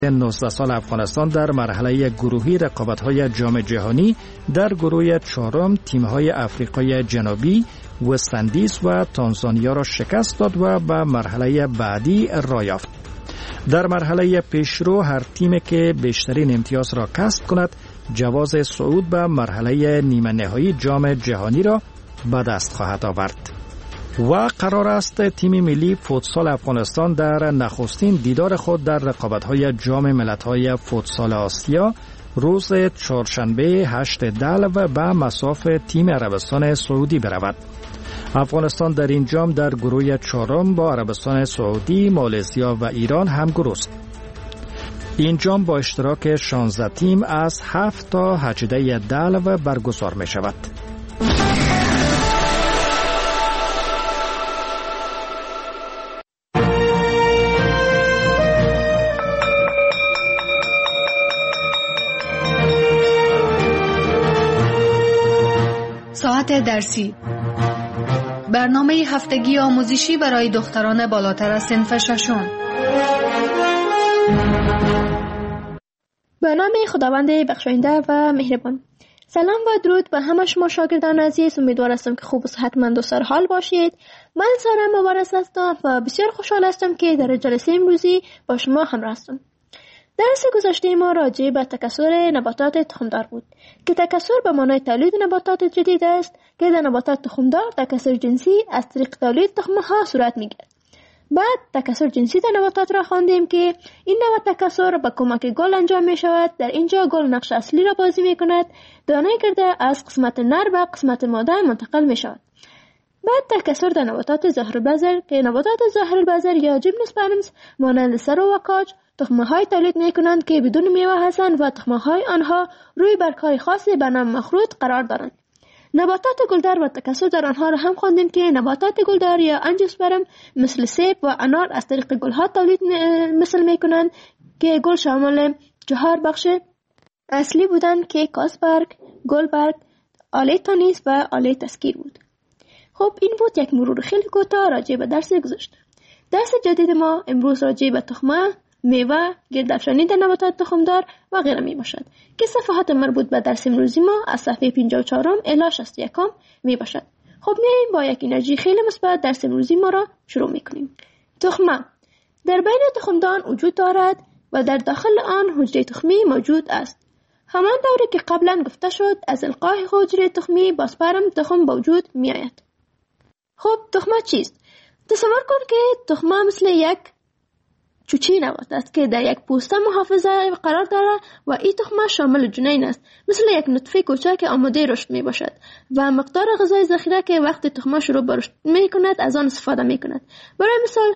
19 سال افغانستان در مرحله گروهی رقابت‌های جام جهانی در گروه چهارم تیم‌های آفریقای جنوبی وست اندیز و تانزانیا را شکست داد و به مرحله بعدی راه یافت. در مرحله پیشرو هر تیمی که بیشترین امتیاز را کسب کند جواز صعود به مرحله نیمه نهایی جام جهانی را به دست خواهد آورد. و قرار است تیم ملی فوتسال افغانستان در نخستین دیدار خود در رقابت‌های جام ملت‌های فوتسال آسیا روز چهارشنبه 8 دلو به مصاف تیم عربستان سعودی برود. افغانستان در این جام در گروه چهارم با عربستان سعودی، مالزیا و ایران همگروه است. این جام با اشتراک 16 تیم از 7 تا 18 دلو برگزار می شود. ساعت درسی، برنامه هفتگی آموزشی برای دختران بالاتر از صنف ششم. به نام خداوند بخشاینده و مهربان. سلام و درود به همه شما شاگردان عزیز. امیدوار هستم که خوب و صحتمند و سرحال باشید. من سارا مبارز هستم و بسیار خوشحال هستم که در جلسه امروزی با شما همراه هستم. درس گذشته ما راجع به تکثر نباتات تخمدار بود که تکثر به معنای تولید نباتات جدید است که در نباتات تخمدار تکثر جنسی از طریق تولید تخم‌ها صورت می‌گیرد. بعد تکثر جنسی در نباتات را خواندیم که این نوع تکثر با کمک گل انجام می شود. در اینجا گل نقش اصلی را بازی می کند. دانه گرده از قسمت نر به قسمت ماده منتقل می شود. بعد تکثر در نباتات ظاهرالبذر که نباتات ظاهرالبذر یا جیمنوسپرمز مانند سرو و کاج تخمه‌های تولید می‌کنند که بدون میوه هستند و تخمه‌های آنها روی برگ‌های خاصی به نام مخروط قرار دارند. نباتات گلدار و تکثر در آنها را هم خواندیم که نباتات گلدار یا انژیوسپرم مثل سیب و انار از طریق گل‌ها تولید مثل می‌کنند که گل شامل 4 بخش اصلی بودند که کاسبرگ، گلبرگ، آله تانیس و آله تسکیر بود. خب این بود یک مرور خیلی کوتاه راجع به درس گذشته. درس جدید ما امروز راجع به تخمه، میوه، گردافشانی در نباتات تخمدار و غیره می باشد که صفحات مربوط به درس امروزی ما از صفحه 54 الی 61 می باشد. خب میایم با یک انرژی خیلی مثبت درس امروزی ما را شروع می کنیم. تخمه در بین تخمدان وجود دارد و در داخل آن حجره تخمی موجود است. همان دوری که قبلا گفته شد از القای حجره تخمی با سپرم تخم به وجود می آید. خب تخمه چیست؟ تصور کن که تخمه مثل یک چوچی نبات است که در یک پوسته محافظه قرار دارد و این تخمه شامل جنین است، مثل یک نطفه کوچک که آماده رشد می باشد و مقدار غذای ذخیره که وقتی تخمه شروع به رشد می کند از آن استفاده می کند. برای مثال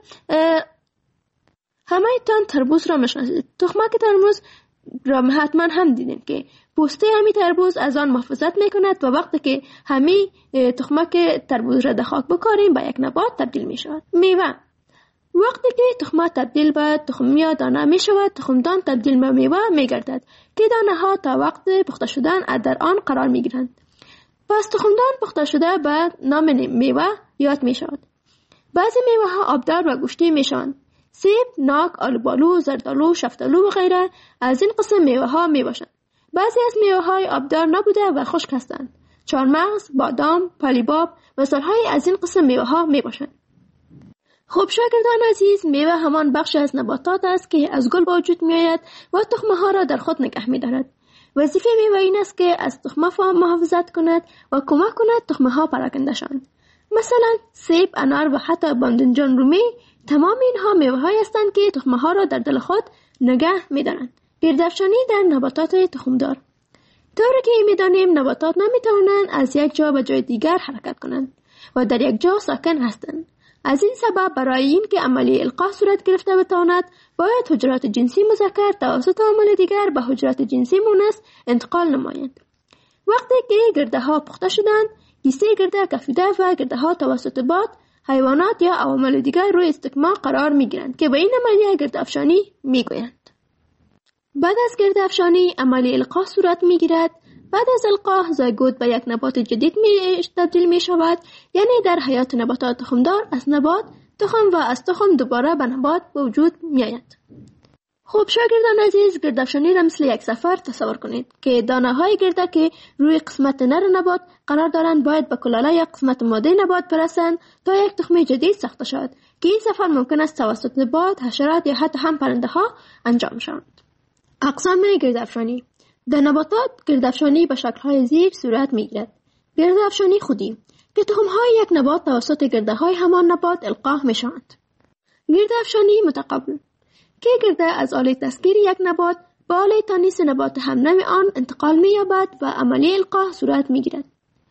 همه تان تربوز را میشناسید. تخمه که تربوز را حتما هم دیدیم که پوسته همی تربوز از آن محافظت می کند و وقتی که همی تخمه که تربوز را در خاک بکاریم به یک نبات تبدیل می شود. میوه وقتی که تخمه تبدیل به تخم یا دانه می شود، تخمدان تبدیل به میوه می گردد که دانه ها تا وقت پخته شدن در آن قرار می گیرند. پس تخمدان پخته شده به نام میوه یاد می شود. بعضی میوه ها آبدار و گوشتی می شوند. سیب، ناک، آلوبالو، زردالو، شفتالو و غیره از این قسم میوه ها می باشند. بعضی از میوه های آبدار نبوده و خشک هستند. چهارمغز، بادام، پالیباب مثال های از این قسم میوه ها می باشند. خب شاگردان عزیز، میوه همان بخش از نباتات است که از گل به وجود می آید و تخمه ها را در خود نگه می دارد. وظیفه میوه این است که از تخمه محافظت کند و کمک کند تخمه ها پراکنده شوند. مثلا سیب، انار و حتی باذنجان رومی تمام اینها میوه های هستند که تخمه ها را در دل خود نگه می دارند. گردافشانی در نباتات تخمدار. طوری که می دانیم نباتات نمی توانند از یک جا به جای دیگر حرکت کنند و در یک جا ساکن هستند. از این سبب برای این که عملیه القاء صورت گرفته بتواند باید حجرات جنسی مذکر توسط عامل دیگر به حجرات جنسی مؤنث انتقال نمایند. وقتی که گرده ها پخته شدند، کیسه گرده کفیده و گرده ها توسط باد، حیوانات یا عوامل دیگر روی استکمام قرار می گیرند که به این عملیه گردافشانی می گویند. بعد از گردافشانی عملیه القاء صورت می گیرد. بعد از القاء زایگوت به یک نبات جدید تبدیل می شود، یعنی در حیات نباتات تخمدار از نبات تخم و از تخم دوباره به نبات به وجود می آید. خب شاگردان عزیز، گردافشانی را مثل یک سفر تصور کنید که دانه های گرده که روی قسمت نر نبات قرار دارند باید به کلاله یا قسمت ماده نبات برسند تا یک تخم جدید ساخته شود که این سفر ممکن است توسط باد، حشرات یا حتی هم پرنده ها انجام شود. اقسام گردافشانی: در نباتات گردافشانی به شکل های زیر صورت میگیرد. گردافشانی خودی که تخم های یک نبات توسط گرده های همان نبات القا می شوند. گردافشانی متقابل که گرده از آله تسکیر یک نبات به آله تانیس نبات همنوع آن انتقال می یابد و عملی القا صورت می گیرد.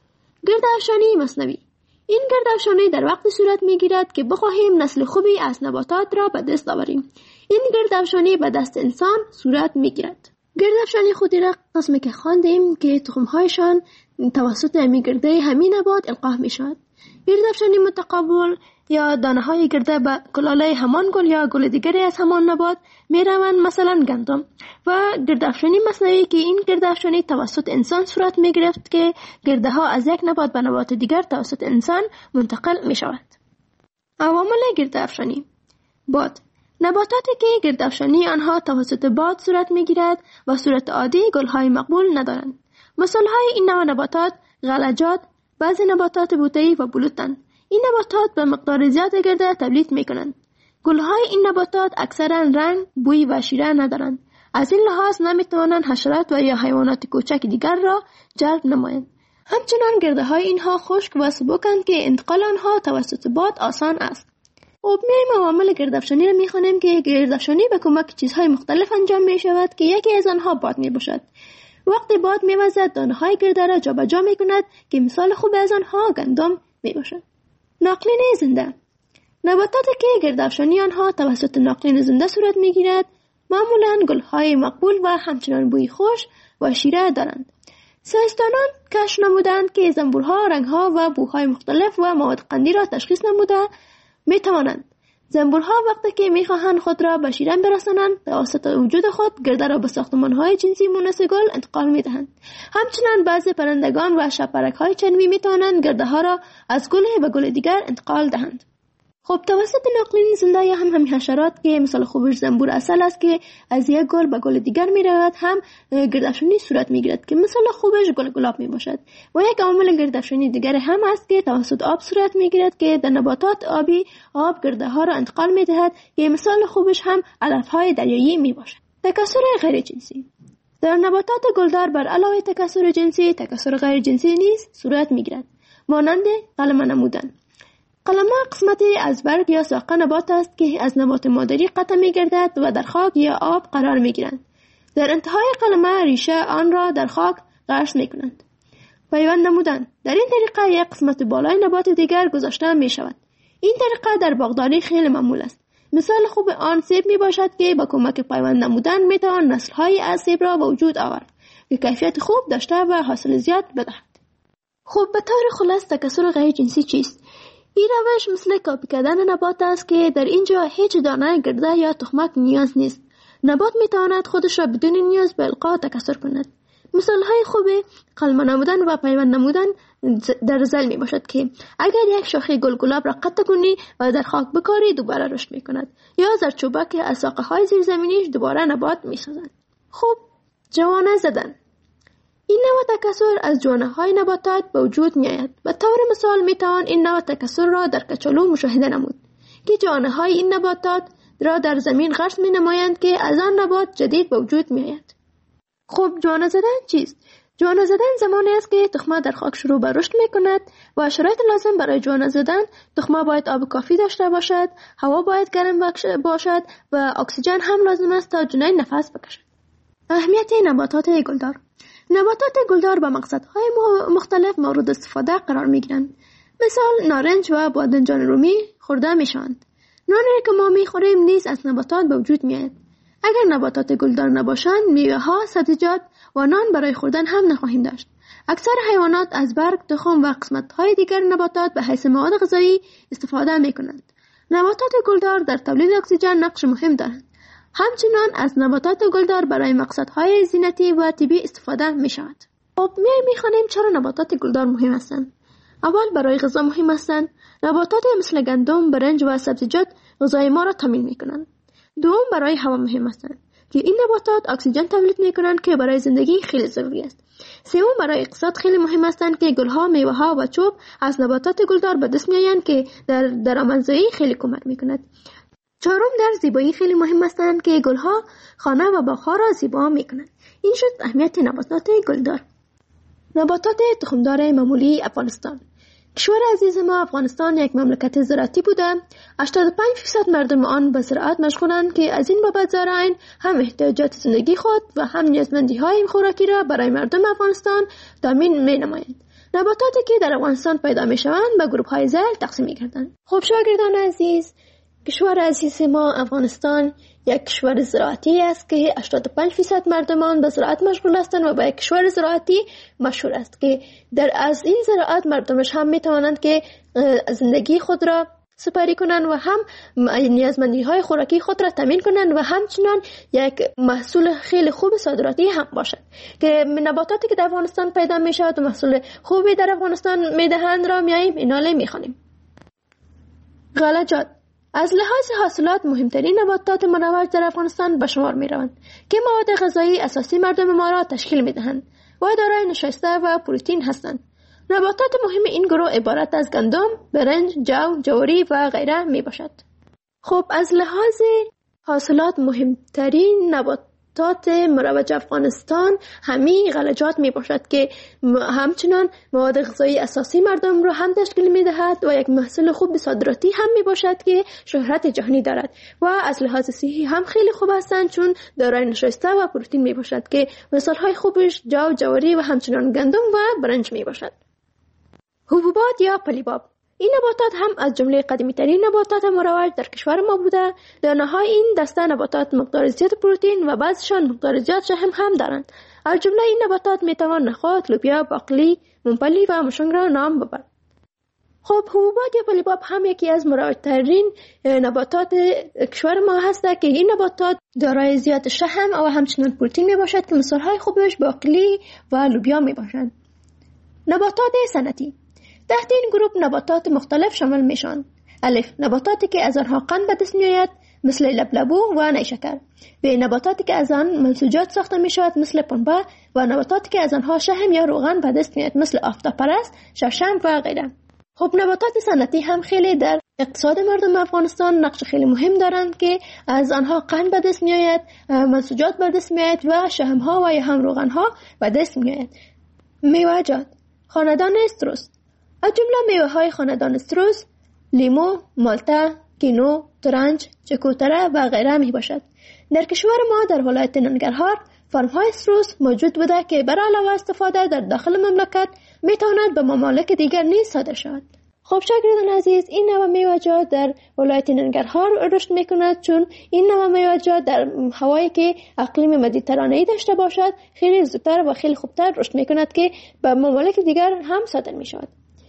گردافشانی مصنوی: این گردافشانی در وقت صورت می گیرد که بخواهیم نسل خوبی از نباتات را به دست آوریم. این گردافشانی به دست انسان صورت می گیرد. گردافشانی خودی را قسمی که خواندیم که تخمهایشان توسط گرده همین نبات القا می شود. گردافشانی متقابل یا دانه های گرده به کلاله همان گل یا گل دیگری از همان نبات می روند، مثلا گندم. و گردافشانی مصنوعی که این گردافشانی توسط انسان صورت می گرفت که گرده ها از یک نبات به نبات دیگر توسط انسان منتقل می شود. عوامل گردافشانی: باد: نباتاتی که گردافشانی آنها توسط باد صورت می گیرد و صورت عادی گل های مقبول ندارند. مثال های این نوع نباتات غلجات، بعضی نباتات بوته‌ای و بلوطند. این نباتات به مقدار زیاد گرده تولید می کنند. گل های این نباتات اکثرا رنگ، بوی و شیره ندارند. از این لحاظ نمی توانند حشرات و یا حیوانات کوچک دیگر را جلب نمایند. همچنان گرده های اینها خشک و سبکند که انتقال آنها توسط باد آسان است. خب میایم عوامل گردافشانی را میخوانیم که گردافشانی به کمک چیزهای مختلف انجام می شود که یکی از آنها باد می باشد. وقتی باد می‌وزد دانه های گرده را جابجا می‌کند که مثال خوب از آنها گندم میباشد. ناقلین زنده: نباتاتی که گردافشانی آنها توسط ناقلین زنده صورت می‌گیرد معمولاً گل‌های مقبول و همچنان بوی خوش و شیره دارند. ساینسدانان کشف نمودند که زنبورها رنگ‌ها و بوهای مختلف و مواد قندی را تشخیص نموده می‌توانند. زنبورها وقتی که می‌خواهند خود را به شیرن برسانند توسط وجود خود گرده را به ساختمان‌های جنسی مونس گل انتقال می‌دهند. همچنین بعضی پرندگان و شب‌پرک‌های چنوی می‌توانند گرده‌ها را از گل به گل دیگر انتقال دهند. خب توسط ناقلین زنده یا هم حشرات که مثال خوبش زنبور اصل است که از یک گل به گل دیگر می‌رود هم گردافشانی صورت می‌گیرد که مثال خوبش گل گلاب میباشد. و یک عامل گردافشانی دیگر هم است که توسط آب صورت می‌گیرد که در نباتات آبی آب گرده‌ها را انتقال می‌دهد که مثال خوبش هم علف‌های دریایی میباشد. تکثر غیر جنسی: در نباتات گلدار بر علاوه تکثر جنسی، تکثر غیر جنسی نیز صورت می‌گیرد، مانند قلمه نمودن. قلمه قسمتی از برگ یا ساقه نبات است که از نبات مادری قطع می‌گردد و در خاک یا آب قرار می‌گیرند. در انتهای قلمه ریشه آن را در خاک غرس می‌کنند. پیوند نمودن: در این طریقه یک قسمت بالای نبات دیگر گذاشته می‌شود. این طریقه در باغداری خیلی معمول است. مثال خوب آن سیب میباشد که با کمک پیوند نمودن میتوان نسل‌های از سیب را به وجود آورد که کیفیت خوب داشته و حاصل زیاد بدهد. خب به طور خلاص تکثر غیر جنسی چیست؟ این روش مثل کاپی کردن نبات است که در اینجا هیچ دانه گرده یا تخمک نیاز نیست. نبات میتواند خودش را بدون نیاز به القا تکثر کند. مثال‌های خوب قلمه نمودن و پیوند نمودن در زل می باشد که اگر یک شاخه گل گلاب را قطع کنی و در خاک بکاری دوباره رشد می کند، یا زردچوبه که از ساقه های زیرزمینیش دوباره نبات می سازد. خوب جوانه زدن: این نوع تکثر از جوانه های نباتات به وجود می آید. به طور مثال می توان این نوع تکثر را در کچالو مشاهده نمود که جوانه های این نباتات را در زمین غرس می نمایند که از آن نبات جدید به وجود می آید. خب جوانه زدن چیست؟ جوانه زدن زمانی است که تخمه در خاک شروع به رشد می کند و شرایط لازم برای جوانه زدن: تخمه باید آب کافی داشته باشد، هوا باید گرم باشد و اکسیژن هم لازم است تا جنین نفس بکشد. اهمیت نباتات گلدار: نباتات گلدار با مقصدهای مختلف مورد استفاده قرار می گیرند. مثال نارنج و بادنجان رومی خورده می شوند. نانی که ما می خوریم نیز از نباتات به وجود می آید. اگر نباتات گلدار نباشند میوه ها، سبزیجات و نان برای خوردن هم نخواهیم داشت. اکثر حیوانات از برگ، تخم و قسمت های دیگر نباتات به حیث مواد غذایی استفاده می کنند. نباتات گلدار در تولید اکسیژن نقش مهم دارند. همچنان از نباتات گلدار برای مقصدهای زینتی و طبی استفاده می شود. خب می خوانیم چرا نباتات گلدار مهم هستند. اول برای غذا مهم هستند. نباتات مثل گندم، برنج و سبزیجات غذای ما را تامین می کنند. دوم برای هوا مهم هستند. که این نباتات اکسیژن تولید میکنند که برای زندگی خیلی ضروری است. سوم، برای اقتصاد خیلی مهم هستند که گلها، میوه‌ها و چوب از نباتات گلدار به دست میآیند که در درآمدزایی خیلی کمک میکند. چهارم، در زیبایی خیلی مهم هستند که گلها خانه و باغ‌ها را زیبا میکنند. این شد اهمیت نباتات گلدار. نباتات تخمدار معمولی افغانستان. کشور عزیز ما افغانستان یک مملکت زراعتی بوده. 85% مردم آن به زراعت مشغولند که از این بابت زارعین هم احتیاجات زندگی خود و هم نیازمندی‌های خوراکی را برای مردم افغانستان تامین می‌نمایند. نباتاتی که در افغانستان پیدا می‌شوند به گروه‌های ذیل تقسیم می‌گردند. خب شاگردان عزیز، کشور عزیز ما افغانستان یک کشور زراعتی است که 85% مردمان به زراعت مشغول هستند و به یک کشور زراعتی مشهور است که از این زراعت مردمش هم میتوانند که زندگی خود را سپری کنند و هم نیازمندی‌های خوراکی خود را تامین کنند و همچنان یک محصول خیلی خوب صادراتی هم باشد که نباتاتی که در افغانستان پیدا میشود و محصول خوبی در افغانستان میدهند را میاییم ایناله میخوانیم. غلجات از لحاظ حاصلات مهمترین نباتات مروج در افغانستان به شمار می روند که مواد غذایی اساسی مردم ما را تشکیل می دهند و دارای نشاسته و پروتئین هستند. نباتات مهم این گروه عبارت از گندم، برنج، جو، جواری و غیره می باشد. خب از لحاظ حاصلات مهمترین نباتات مروج افغانستان همین غلجات می باشد که همچنان مواد غذایی اساسی مردم را هم تشکیل می دهد و یک محصول خوب صادراتی هم می باشد که شهرت جهانی دارد و از لحاظ صحی هم خیلی خوب هستند چون دارای نشاسته و پروتئین می باشد که مثال های خوبش جو، جواری و همچنان گندم و برنج می باشد. حبوبات یا پلیباب، این نباتات هم از جمله قدیمی ترین نباتات مروج در کشور ما بوده. دانه‌های این دسته نباتات مقدار زیاد پروتئین و بعضشان مقدار زیاد شحم هم دارند. از جمله این نباتات میتوان نخود، لوبیا، باقلی، ممپلی و مشنگ را نام ببرد. خب حبوبات یا پلیباب هم یکی از مروج ترین نباتات کشور ما هسته که این نباتات دارای زیاد شحم و همچنان پروتئین می باشد که مثالهای خوبش باقلی و لوبیا می باشند. نباتات صنعتی تحت این گروه نباتات مختلف شامل میشوند. الف، نباتاتی که از آنها قند به دست میآید مثل لبلبو و نیشکر. ب، نباتاتی که از آن منسوجات ساخته میشود مثل پنبه و نباتاتی که از آنها شحم یا روغن به دست میآید مثل آفتابپرست، شړشم و غیره. خب نباتات صنعتی هم خیلی در اقتصاد مردم افغانستان نقش خیلی مهم دارند که از آنها قند به دست میآید، منسوجات به دست میآید و شحم ها و یا هم روغن ها به دست میآید. میوه‌جات خاندان استروس، از جمله میوه های خاندان استروس لیمو، مالتا، کینو، ترنج، چکوتره و غیره می باشد. در کشور ما در ولایت ننگرهار فرم های استروس موجود بوده که بر علاوه استفاده در داخل مملکت می تواند به ممالک دیگر نیز صادر شود. خب شاگردان عزیز، این نوع میوه‌جات در ولایت ننگرهار رشد می کند چون این نوع میوه‌جات در هوایی که اقلیم مدیترانه‌ای داشته باشد خیلی زودتر و خیلی خوبتر رشد می کند که به ممالک دیگر هم صادر می شود.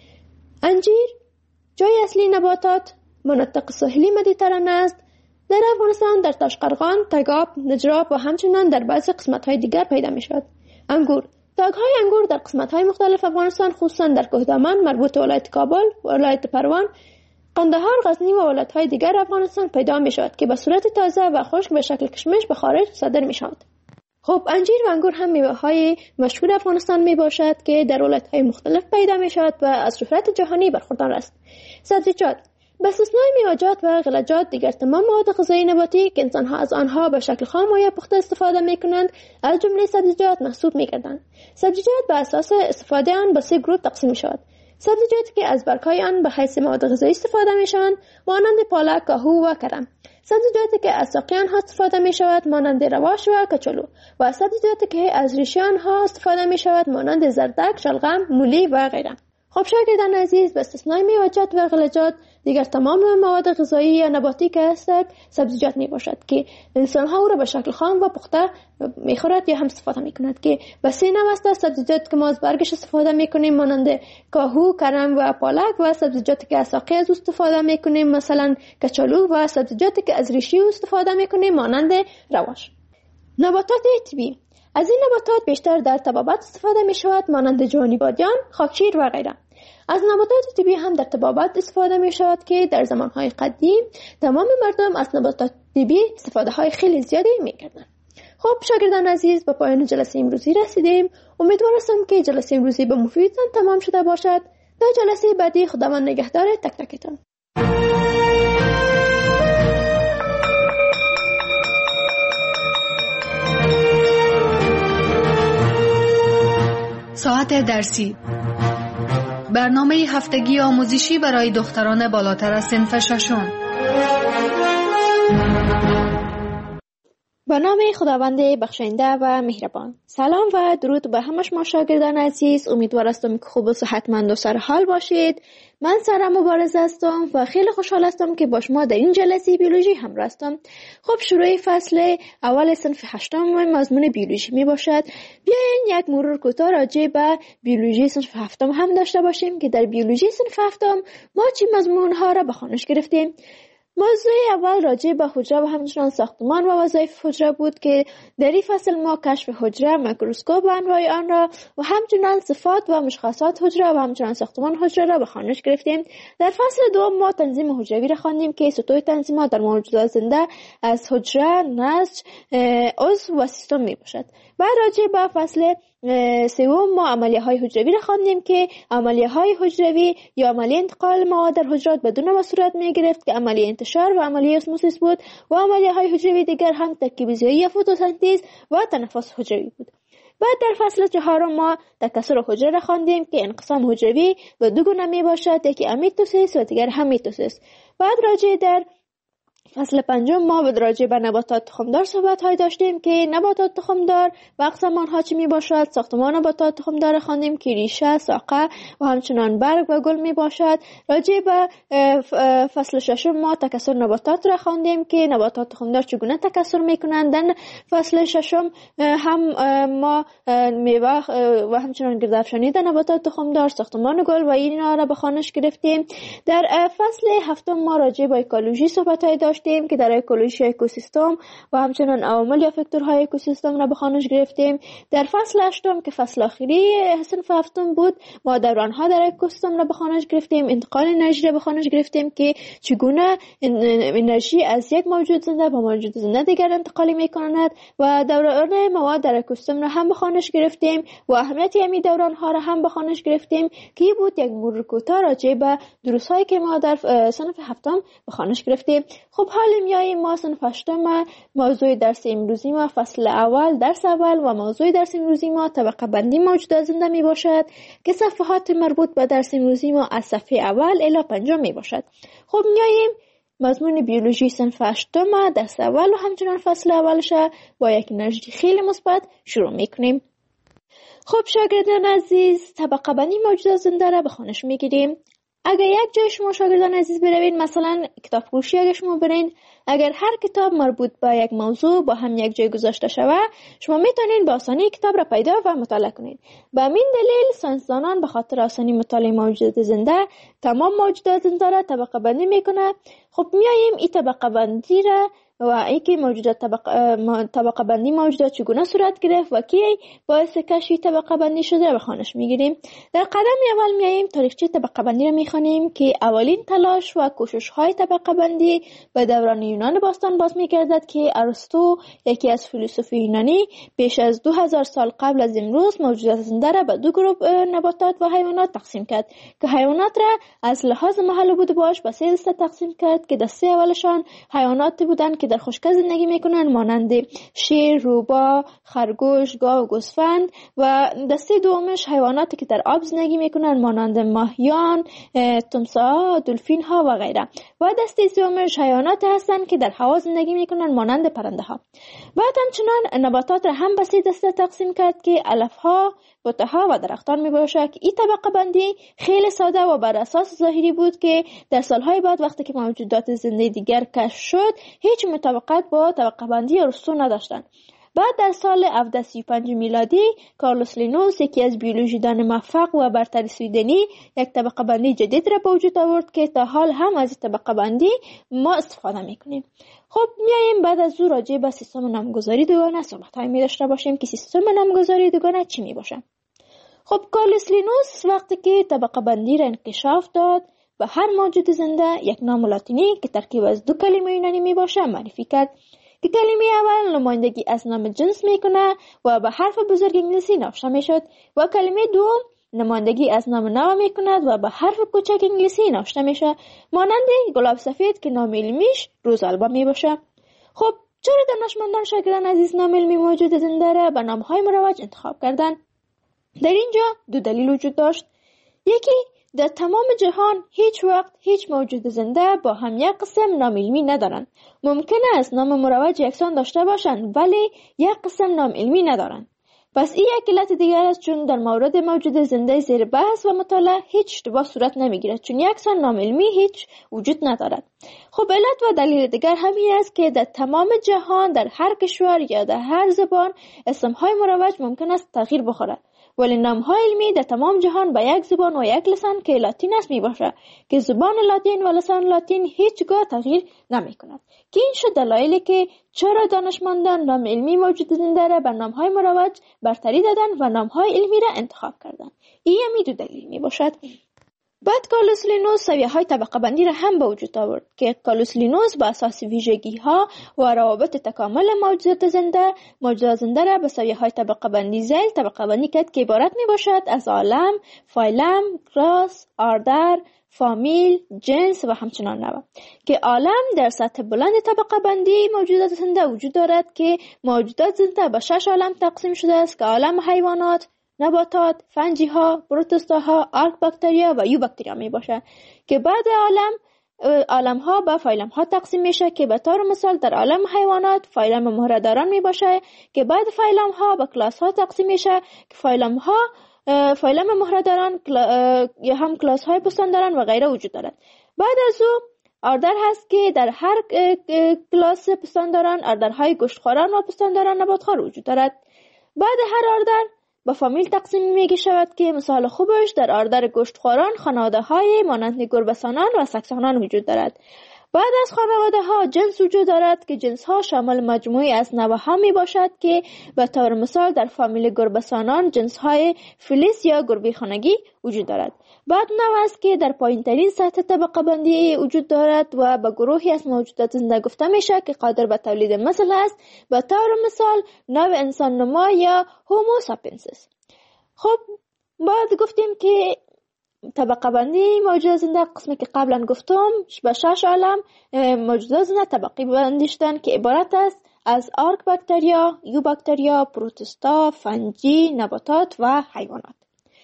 انجیر جای اصلی نباتات مناطق ساحلی مدیترانه است. در افغانستان در تاشقرغان، تگاب، نجراب و همچنان در بعضی قسمت‌های دیگر پیدا می‌شود. انگور تاگ‌های انگور در قسمت‌های مختلف افغانستان خصوصا در کوهدامن مربوط ولایت کابل، ولایت پروان، قندهار، غزنی و ولایت‌های دیگر افغانستان پیدا می‌شود که به صورت تازه و خشک به شکل کشمش به خارج صادر می‌شود. خب انجیر و انگور هم میوه‌های مشهور افغانستان می باشد که در ولایت‌های مختلف پیدا می شود و از شهرت جهانی برخوردار است. سبزیجات به استثنای میوه‌جات و غلجات دیگر تمام مواد غذایی نباتی که انسان‌ها از آنها به شکل خام و یا پخته استفاده می کنند از جمله سبزیجات محسوب می گردند. سبزیجات به اساس استفاده آن به سه گروه تقسیم می شود. سبزیجاتی که از برگ‌های آن به حیث مواد غذایی استفاده می شوند مانند پالک، کاهو و کرم. سبزیجاتی که از ساقه آنها استفاده می شود مانند رواش و کچالو و سبزیجاتی که از ریشه آنها استفاده می شود مانند زردک، شلغم، مولی و غیره. خب شاگردان عزیز، به استثنای میوه‌جات و غلجات دیگر تمام مواد غذایی یا نباتی که هستند سبزیجات می باشد که انسان‌ها او را به شکل خام و پخته می‌خورد یا هم استفاده می‌کند که به سه نوع است. سبزیجات که ما از برگش استفاده می‌کنیم مانند کاهو، کرم و پالک و سبزیجاتی که از ساقه از استفاده می‌کنیم مثلا کچالو و سبزیجاتی که از ریشه استفاده می‌کنیم مانند رواش. نباتات طبیعی از این نباتات بیشتر در طبابت استفاده می‌شود مانند جوانی بادیان، خاکشیر و غیره. از نباتات طبیعی هم در طبابت استفاده می شود که در زمانهای قدیم تمام مردم از نباتات طبیعی استفاده های خیلی زیادی می کردند. خب شاگردان عزیز، به پایان جلسه امروزی رسیدیم. امیدوارم که جلسه امروزی به مفیدتان تمام شده باشد. تا جلسه بعدی خداوند نگهدار تک تکتان. ساعت درسی، برنامه هفتگی آموزشی برای دختران بالاتر از صنف ششم. به نام خداوند بخشنده و مهربان. سلام و درود به همه شما شاگردان عزیز. امیدوارم که خوب و صحتمند و سرحال باشید. من سارا مبارز هستم و خیلی خوشحال هستم که با شما در این جلسه بیولوژی همراه هستم. خب شروع فصل اول صنف 8 مضمون بیولوژی می باشد. بیاین یک مرور کوتاه راجع به بیولوژی صنف 7 هم داشته باشیم که در بیولوژی صنف 7 ما چه مضمون ها را به خوانش گرفتیم. موضوع اول راجع به حجره و همچنان ساختمان و وظایف حجره بود که در این فصل ما کشف حجره، میکروسکوپ و انواع آن را و همچنان صفات و مشخصات حجره و همچنان ساختمان حجره را به خوانش گرفتیم. در فصل دوم ما تنظیم حجروی را خواندیم که سطوح تنظیمات در موجودات زنده از حجره، نسج، عضو و سیستم می باشد. بعد راجع به فصل سوم ما عملیه های حجروی را خواندیم که عملیه های حجروی یا عملیه انتقال مواد در حجرات به دو نوع صورت می گرفت که عملیه انتشار و عملیه اسموسیس بود و عملیه های حجروی دیگر هم ترکیب ضیایی یا فتوسنتز و تنفس حجروی بود. بعد در فصل چهارم ما تکثر حجره را خواندیم که انقسام حجروی به دو گونه می باشد، یکی امیتوسیس و دیگر هم میتوسیس. بعد راجع در فصل پنجم ما راجع به نباتات تخمدار صحبت های داشتیم که نباتات تخمدار و اقسام آنها چی می باشد. ساختمان نباتات تخمدار خواندیم که ریشه، ساقه و همچنان برگ و گل می باشد. راجع به فصل ششم ما تکثر نباتات را خواندیم که نباتات تخمدار چگونه تکثر می کنند. در فصل ششم هم ما میوه و همچنان گردافشانی در نباتات تخمدار، ساختمان گل و اینا را به خوانش گرفتیم. در فصل هفتم ما راجع به اکولوژی صحبت های داشتیم که در اکولوژی اکوسیستم و همچنان عوامل یا فاکتورهای اکوسیستم را به خوانش گرفتیم. در فصل هشتم که فصل آخری صنف هفتم بود ما دورانها در اکوسیستم را به خوانش گرفتیم. انتقال انرژی را به خوانش گرفتیم که چگونه انرژی از یک موجود زنده به موجود زنده دیگر انتقال می‌کند و دوران مواد در اکوسیستم را هم به خوانش گرفتیم و اهمیت همین دورانها را هم به خوانش گرفتیم که بود یک مرور کوتاه راجع به دروس‌هایی که ما در صنف هفتم به خوانش گرفتیم. خب حالا میاییم ما صنف هشتم موضوع درس امروزی ما فصل اول درس اول و موضوع درس امروزی ما طبقه بندی موجودات زنده می باشد که صفحات مربوط به درس امروزی ما از صفحه اول الی 5 می باشد. خب میاییم مضمون بیولوژی صنف هشتم درس اول و همچنان فصل اولش با یک انرژی خیلی مثبت شروع میکنیم. خب شاگردان عزیز، طبقه بندی موجودات زنده را به خوانش میگیریم. اگر یک جای شما شاگردان عزیز بروید، مثلا کتاب فروشی اگر شما برین، اگر هر کتاب مربوط به یک موضوع با هم یک جای گذاشته شود، شما میتونین به آسانی کتاب را پیدا و مطالعه کنین. به همین دلیل ساینسدانان به خاطر آسانی مطالعه موجودات زنده تمام موجودات زنده را طبقه بندی میکنه. خب میاییم این طبقه بندی را و اینکه موجودات طبقه بندی موجودات چگونه صورت گرفت و کی باعث کشف طبقه بندی شده به خوانش میگیریم. در قدم اول میاییم تاریخچه طبقه بندی را میخوانیم که اولین تلاش و کوشش های طبقه بندی به دوران یونان باستان باز میگردد که ارسطو، یکی از فیلسوفان یونانی، بیش از 2000 سال قبل از امروز موجودات زنده را به دو گروه نباتات و حیوانات تقسیم کرد که حیوانات را از لحاظ محل بود باش به 3 دسته تقسیم کرد که دسته اولشان حیوانات بودند که در خشکی زندگی میکنند مانند شیر، روباه، خرگوش، گاو، گوسفند و دسته دومش حیواناتی که در آب زندگی میکنند مانند ماهیان، تمساح، دلفین ها و غیره و دسته سومش حیوانات هستند که در هوا زندگی میکنند مانند پرنده ها. بعد همچنان نباتات را هم به 3 دسته تقسیم کرد که علف ها، بوته ها و درختان می باشد. این طبقه بندی خیلی ساده و بر اساس ظاهری بود که در سالهای بعد وقتی که موجودات زنده دیگر کشف شد هیچ مطابقت با طبقه بندی ارسطو نداشتند. بعد در سال 1735 میلادی کارلوس لینوس، یکی از بیولوژیدان موفق و برتر سویدنی، یک طبقه بندی جدید را به وجود آورد که تا حال هم از طبقه بندی ما استفاده میکنیم. خب میایم بعد از او راجع به سیستم نامگذاری دوگانه صحبت‌های می داشته باشیم که سیستم نامگذاری دوگانه چی می باشه. خب کارلوس لینوس وقتی که طبقه بندی را انکشاف داد و هر موجود زنده یک نام لاتینی که ترکیب از 2 کلمه یونانی می باشه معرفی کرد. که کلمه اول نمایندگی از نام جنس میکنه و به حرف بزرگ انگلیسی نوشته میشد و کلمه دوم نمایندگی از نام نو میکند و به حرف کوچک انگلیسی نوشته میشه، مانند گلاب سفید که نام علمیش روزالبا میباشه. خب چرا دانشمندان شاگردان عزیز نام علمی موجود زنده را به نامهای مروج انتخاب کردن؟ در اینجا دو دلیل وجود داشت. یکی، در تمام جهان هیچ وقت هیچ موجود زنده با هم یک قسم نام علمی ندارند. ممکنه از نام مروج یکسان داشته باشند ولی یک قسم نام علمی ندارند. پس این یک علت دیگر است، چون در مورد موجود زنده زیر بحث و مطالعه هیچ اشتباه صورت نمیگیرد، چون یکسان نام علمی هیچ وجود ندارد. خب علت و دلیل دیگر همین است که در تمام جهان در هر کشور یا در هر زبان اسمهای مروج ممکن است تغییر بخورد، ولی نامهای علمی در تمام جهان با یک زبان و یک لسان که لاتین است می باشد که زبان لاتین و لسان لاتین هیچگاه تغییر نمی کند. که این شد دلایلی که چرا دانشمندان نام علمی موجود زنده را بر نامهای مروج برتری دادن و نامهای علمی را انتخاب کردند. این همی دو دلیل می باشد. بعد کارلوس لینوس سویه‌های طبقه بندی را هم به وجود آورد که کارلوس لینوس با اساس ویژگی‌ها و روابط تکامل موجودات زنده را به سویه‌های طبقه بندی ذیل طبقه بندی کرد که عبارت میباشد از عالم، فایلم، کلاس، آردر، فامیل، جنس و همچنان نوع. که عالم در سطح بلند طبقه بندی موجودات زنده وجود دارد که موجودات زنده به 6 عالم تقسیم شده است که عالم حیوانات، نباتات، فنجی‌ها، پروتوستاها، آرک باکتریا و یو باکتریا می باشه که بعد عالم‌ها به فایلم‌ها تقسیم میشه که به طور مثال در عالم حیوانات فایلم مهره‌داران می باشه که بعد فایلم‌ها به کلاس‌ها تقسیم میشه که فایلم مهره‌داران یا هم کلاس‌های پستانداران و غیره وجود دارد. بعد از او آردر هست که در هر کلاس پستانداران آردرهای گوشتخواران و پستانداران نباتخوار وجود دارد. بعد هر آردر با فامیل تقسیم میگه شود که مثال خوبش در آردر گوشتخواران خانواده های مانند گربه‌سانان و سگسانان وجود دارد. بعد از خانواده ها جنس وجود دارد که جنس ها شامل مجموعی از نوع ها می باشد که به طور مثال در فامیل گربه‌سانان جنس های فلیس یا گربه خانگی وجود دارد. بعد نوع است که در پایین ترین سطح طبقه بندی وجود دارد و به گروهی از موجودات زنده گفته میشه که قادر به تولید مثل است، به طور مثال نوع انسان نما یا هومو ساپینسیس. خب بعد گفتیم که طبقه بندی موجودات زنده قسمی که قبلا گفتم به 6 عالم موجودات زنده طبقه بندی شدن که عبارت است از آرک باکتریا، یو باکتریا، پروتوستا، فنجی، نباتات و حیوانات.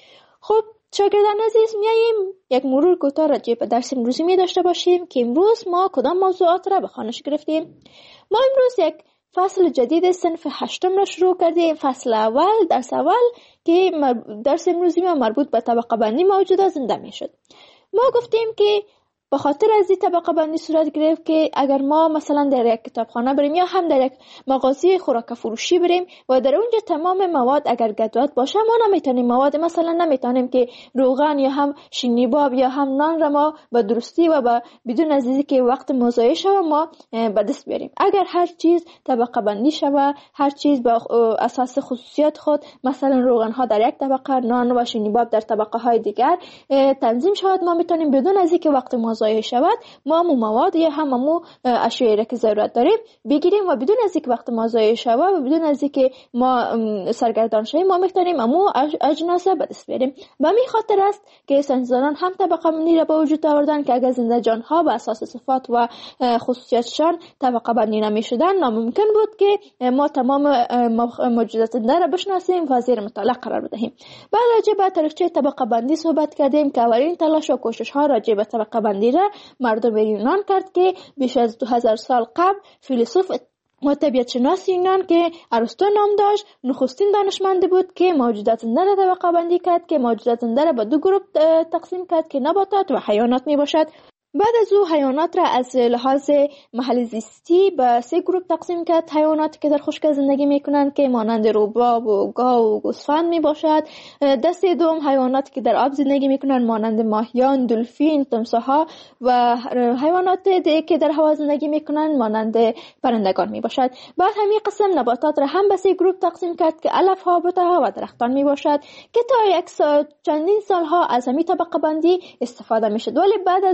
خب شاگردان عزیز، میاییم یک مرور کوتاه راجع به درس امروزی می داشته باشیم که امروز ما کدام موضوعات را به خوانش گرفتیم. ما امروز یک فصل جدید صنف 8 را شروع کردیم. فصل اول، درس اول که درس امروزی ما مربوط به طبقه بندی موجودات زنده می شد. ما گفتیم که به خاطر از این طبقه بندی صورت گرفت که اگر ما مثلا در یک کتابخانه بریم یا هم در یک مغازه خوراک فروشی بریم و در اونجا تمام مواد اگر گدوت باشه، ما نمیتونیم مواد مثلا نمیتونیم که روغن یا هم شینیباب یا هم نان را ما به درستی و بدون از اینکه که وقت مضایع شوه ما به دست بیاریم. اگر هر چیز طبقه بندی شوه، هر چیز به اساس خصوصیات خود، مثلا روغن ها در یک طبقه، نان و شینیباب در طبقه های دیگر تنظیم شود، ما میتونیم بدون از اینکه وقت ضایع شود ما مواد یا هم اشیایی را که ضرورت داریم بگیریم و بدون از اینکه وقت ما ضایع شود و بدون از اینکه ما سرگردان شویم ما میتونیم اجناس به دست بیاریم. به همین خاطر است که ساینسدانان هم طبقه بندی را به وجود آوردن که اگر زنده جان ها به اساس صفات و خصوصیاتشان طبقه بندی نمیشدن، ناممکن بود که ما تمام موجودات زنده را بشناسیم و زیر مطالعه قرار بدهیم. بعد راجع به تاریخچه طبقه بندی صحبت کردیم که اولین تلاش و کوشش ها راجع به طبقه بندی را مردم یونان کرد که بیش از 2000 سال قبل فیلسوف و طبیعت شناس یونان که ارسطو نام داشت نخستین دانشمند بود که موجودات زنده را طبقه بندی کرد که موجودات زنده را به دو گروه تقسیم کرد که نباتات و حیوانات می باشد. بعد از او حیوانات را از لحاظ محل زیستی به 3 گروه تقسیم کرد. حیواناتی که در خشک زندگی میکنند که مانند روباب و گاو و گوسفند می باشد. دسته دوم حیواناتی که در آب زندگی میکنند مانند ماهیان، دلفین، تمساح‌ها و حیوانات دیگه که در هوا زندگی میکنند مانند پرندگان می باشد. بعد همین قسم نباتات را هم به 3 گروه تقسیم کرد که علف ها، بوته‌ها و درختان می باشد که تا چندین سالها از همین طبقه بندی استفاده میشد. ولی بعد از او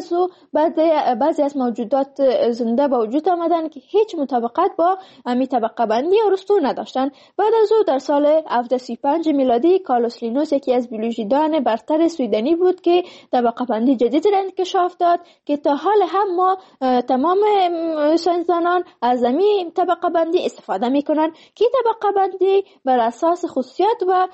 بعضی از موجودات زنده به وجود آمدن که هیچ مطابقت با امی طبقه بندی ارسطو نداشتن. بعد از او در سال 1735 میلادی کارلوس لینوس، یکی از بیولوژیدان برتر سویدنی بود که طبقه بندی جدید را انکشاف داد که تا حال هم ما تمام ساینسدانان از امی طبقه بندی استفاده میکنن که طبقه بندی بر اساس خصوصیات و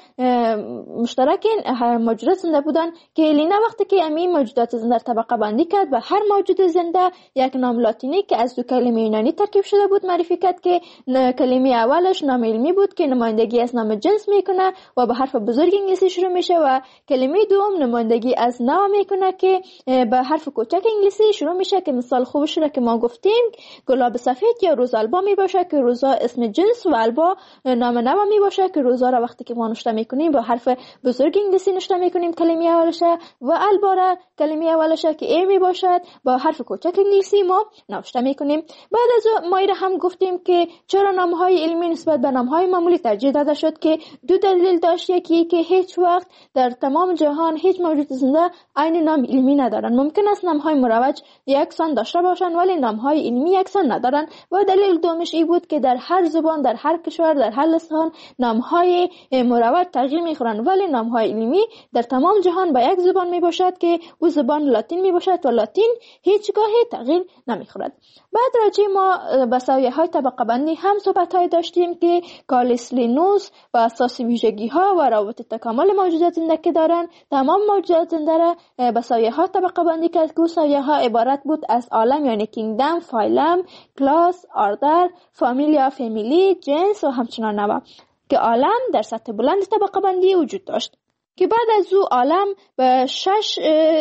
مشترک موجودات زنده بودن که لینا وقتی که امی موجودات زنده طبقه بندی کرد و هر موجود زنده یک نام لاتینی که از دو کلمه یونانی ترکیب شده بود معرفی کرد که کلمه اولش نام علمی بود که نمایندگی از نام جنس میکنه و به حرف بزرگ انگلیسی شروع میشه و کلمه دوم نمایندگی از نام میکنه که به حرف کوچک انگلیسی شروع میشه که مثال خوبش را که ما گفتیم گلاب سفید یا روز البا می باشه که روزا اسم جنس و البا نام نوا می باشه که روزا را وقتی که ما نوشته میکنیم با حرف بزرگ انگلیسی نوشته میکنیم کلمه اولشه و البا را کلمه اولشه که ای می باشد با حرف کوچک انگلیسی ما نوشته میکنیم. بعد از ما هم گفتیم که چرا نامهای علمی نسبت به نامهای معمولی ترجیح داده شد که دو دلیل داشت. یکی که هیچ وقت در تمام جهان هیچ موجود زنده عین نام علمی ندارن. ممکن است نامهای مروج یکسان داشته باشن ولی نامهای علمی یکسان ندارن. و دلیل دومش این بود که در هر زبان، در هر کشور، در هر لسان نامهای مروج تغییر میخورن ولی نامهای علمی در تمام جهان به یک زبان میباشد که او زبان لاتین میباشد و لاتین هیچگاهی تغییر نمیخورد. بعد راجع ما به سویه‌های طبقه بندی هم صحبت‌های داشتیم که کارلوس لینوس و اساس ویژگی‌ها و روابط تکامل موجودات زنده که دارن تمام موجودات زنده را به سویه‌ها طبقه بندی کرد که سویه‌ها عبارت بود از عالم یعنی کینگدم، فایلم، کلاس، آردر، فامیلیا، فامیلی، جنس و همچنان نوع که عالم در سطح بلند طبقه بندی وجود داشت که بعد از او عالم به 6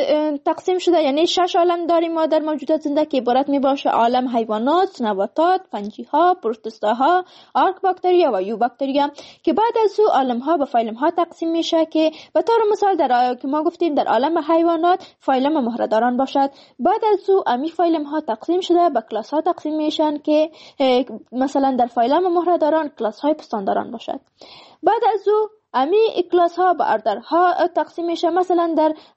تقسیم شده. یعنی 6 عالم داریم ما در موجودات زنده که عبارت می باشه عالم حیوانات، نباتات، فنجی‌ها، پروتوستاها، آرک باکتریا و یو باکتریا که بعد از او عالم ها به فایلم ها تقسیم میشه که به طور مثال در که ما گفتیم در عالم حیوانات فایلم مهره‌داران باشد. بعد از او امی فایلم ها تقسیم شده به کلاس ها تقسیم میشن که مثلا در فایلم مهره‌داران کلاس های پستانداران باشد. بعد از او امی کلاس ها به اردرها تقسیم میشه. مثلا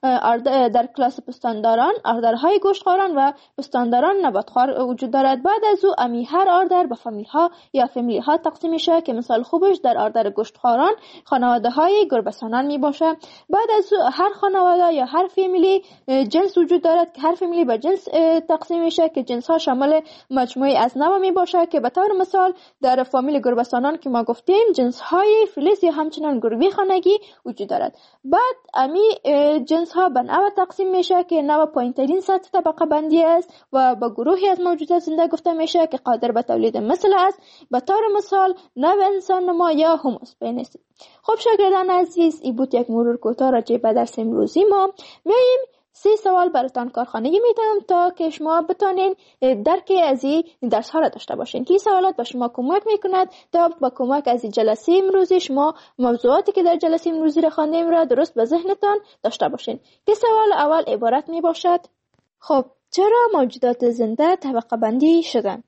در کلاس پستانداران اردرهای گوشتخواران و پستانداران نباتخوار وجود دارد. بعد از او امی هر اردر به فامیل ها یا فامیلی ها تقسیم میشه که مثال خوبش در اردر گوشتخواران خانواده های گربه‌سانان می باشه. بعد از او هر خانواده یا هر فامیلی جنس وجود دارد که هر فامیلی به جنس تقسیم میشه که جنس ها شامل مجموعه از نوع می باشه که به طور مثال در فامیل گربه‌سانان که ما گفتیم جنس های فلیس یا همچنان گروه خانگی وجود دارد. بعد امی جنس ها به نوع تقسیم میشه که نوع پایین‌ترین سطح طبقه بندی است و به گروهی از موجودات زنده گفته میشه که قادر به تولید مثل است. به طور مثال نوع انسان نما یا هوموسپینس. خب شاگردان عزیز این بود یک مرور کوتاه راجع به درس امروزی ما. میایم 3 سوال براتان کارخانگی میدم تا که شما بتونین درک از این درس ها را داشته باشین که این سوالات به شما کمک میکند تا با کمک از این جلسه امروزی شما موضوعاتی که در جلسه امروزی را خواندیم را درست به ذهنتان داشته باشین. که سوال اول عبارت می باشد خب چرا موجودات زنده طبقه بندی شدن؟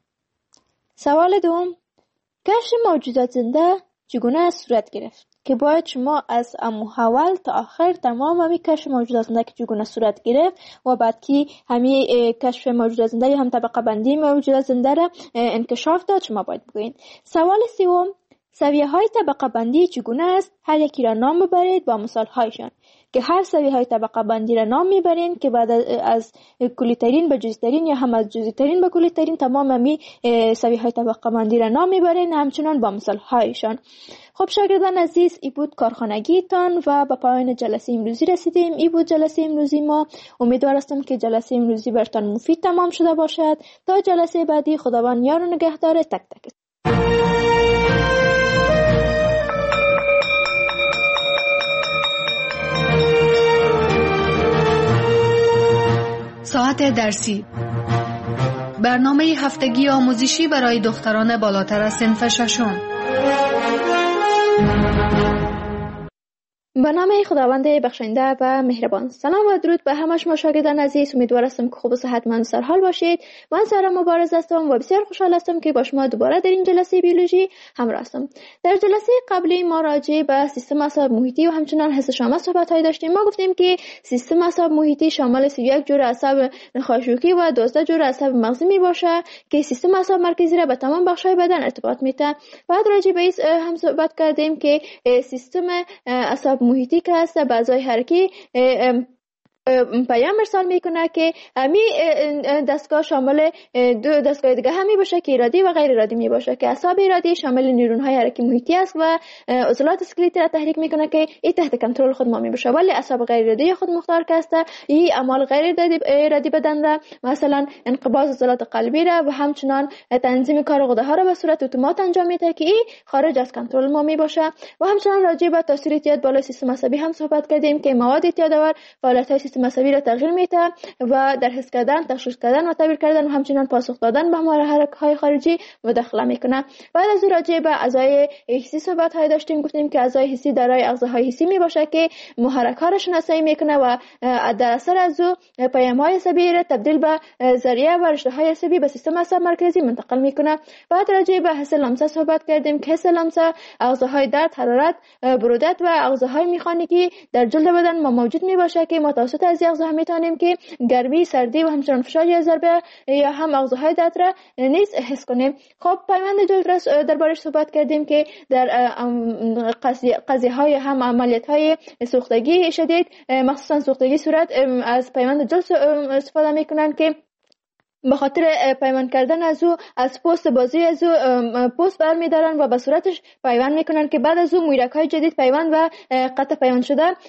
سوال دوم کشف موجودات زنده چگونه صورت گرفت؟ که باید شما از اول تا آخر تمام همی کشف موجودات زنده که چگونه صورت گرفت و بعد که همی کشف موجودات زنده یا هم طبقه بندی موجودات زنده را انکشاف داد شما باید بگویید. سوال سوم سویه های طبقه بندی چگونه است؟ هر یکی را نام ببرید با مثال هایشان که هر سویه های طبقه بندی را نام میبرین که بعد از کلی‌ترین به جزئی‌ترین یا هم از جزئی‌ترین به کلی‌ترین تمام همی سویه های طبقه بندی را نام میبرین همچنان با مثال هایشان. خب شاگردان عزیز این بود کارخانگی تان و به پایان جلسه امروزی رسیدیم. این بود جلسه امروزی ما. امیدوار هستم که جلسه امروزی براتون مفید تمام شده باشد. تا جلسه بعدی خداوند یار و نگهدار تک تک. ساعت درسی برنامه هفتگی آموزشی برای دختران بالاتر از صنف ششم. به نام خداوند بخشنده و مهربان. سلام و درود به همه شما شاگردان عزیز. امیدوار هستم که خوب و صحتمند و سرحال باشید. من سارا مبارز هستم و بسیار خوشحال هستم که با شما دوباره در این جلسه بیولوژی همراه هستم. در جلسه قبلی ما راجع به سیستم اعصاب محیطی و همچنان حس شامل صحبت‌هایی داشتیم. ما گفتیم که سیستم اعصاب محیطی شامل 31 جور اعصاب نخاشوکی و 12 جور اعصاب مغزی میباشه که سیستم اعصاب مرکزی را به تمام بخش‌های بدن ارتباط میده. بعد راجع به این هم صحبت کردیم که سیستم اعصاب محیطی که هست به اعضای حرکی پیام ارسال میکنه که همی دستگاه شامل دو دستگاه دیگه همی باشه که ارادی و غیر ارادی می باشه که اعصاب ارادی شامل نیورون های حرکی محیطی است و عضلات اسکلتی را تحریک میکنه که این تحت کنترل خود ما می باشه، ولی اعصاب غیر ارادی خود مختار که است این اعمال غیر ارادی بدن را، مثلا انقباض عضلات قلبی را و همچنان تنظیم کار غده ها را به صورت اتومات انجام میده که این خارج از کنترل ما می باشه. و همچنان راجع به تاثیر اعتیاد بالای سیستم عصبی هم صحبت کردیم که مواد اعتیادآور فعالیت های سیستم عصبی را تغییر میده و در حس کردن، تشخیص کردن و تعبیر کردن و همچنان پاسخ دادن به محرک‌های خارجی مداخله میکنه. بعد از راجع به اعضای حسی صحبت های داشتیم. گفتیم که اعضای حسی دارای اغزاهای حسی میباشه که محرک‌ها را شناسایی میکنه و در اثر از او پیام‌های عصبی را تبدیل به ذریعه و رشته‌های عصبی به سیستم اعصاب مرکزی منتقل میکنه. بعد راجع به حس لمسه صحبت کردیم که حس لمسه اغزاهای درد، حرارت، برودت و اغزاهای میخانیکی در جلد بدن ما موجود میباشه که متوسط از اغزاها میتونیم که گرمی، سردی و همچنان فشار یا ضربه یا هم اغزاهای درد را نیز حس کنیم. خب پیوند جلد را دربارش صحبت کردیم که در قضیه های هم عملیات های سوختگی شدید، مخصوصا سوختگی صورت، از پیوند جلد استفاده میکنن که به خاطر پیوند کردن از او از پوست بازی از او پوست برمیدارن و به صورتش پیوند میکنن که بعد از او مویرک‌های جدید پیوند و قطع پیوند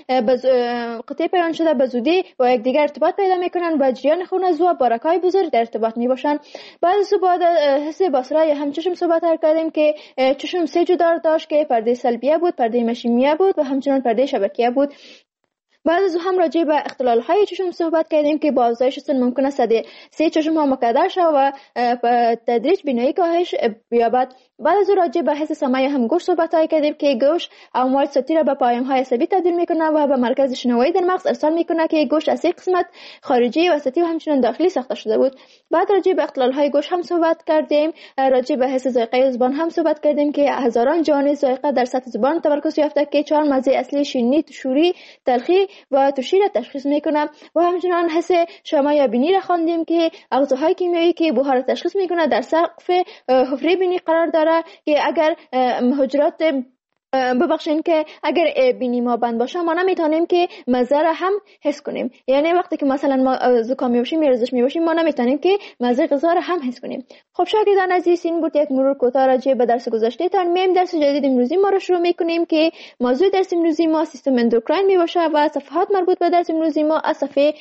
شده به زودی با یکدیگر ارتباط پیدا میکنن و جریان خون از او با رگ‌های بزرگ در ارتباط میباشن. بعد از او بعد حس بصره یا هم چشم صحبت کردیم که چشم سه جدار داشت که پرده سلبیه بود، پرده مشیمیه بود و همچنان پرده شبکیه بود. بعد از هم راجع به اختلال‌های چشم صحبت کردیم که با افزایش سن ممکن است سه چشم ها مکدر شود و به تدریج بینایی کاهش بیابد. بعد از راجع به حس سمع هم گوش صحبت کردیم که گوش امواج صوتی را به پیام‌های عصبی تبدیل میکنه و به مرکز شنوایی در مغز ارسال میکنه که گوش از یک قسمت خارجی، وسطی و همچنین داخلی ساخته شده بود. بعد راجع به اختلال‌های گوش هم صحبت کردیم. راجع به حس ذائقه زبان هم صحبت کردیم که هزاران جهان ذائقه در سطح زبان تمرکز یافته که 4 مزه اصلی شیرینی، شوری، تلخی و ترشی را تشخیص میکنه. و همچنان حس شما یا بینی را خواندیم که اغزاهای کیمیایی که بخار را تشخیص میکنه در سقف حفره بینی قرار داره که اگر حجرات ببخشین که اگر بینی ما بند باشه ما نمیتونیم که مزه را هم حس کنیم. یعنی وقتی که مثلا ما زکامی باشیم یا رزش میباشیم ما نمیتونیم که مزه غذا را هم حس کنیم. خب شاگردان عزیز، این بود یک مرور کوتاه راجع به درس گذشته تان. میم درس جدید امروزی ما را شروع میکنیم که موضوع درس امروزی ما سیستم اندوکراین میباشه و صفحات مربوط به درس امروزی ما از صفحه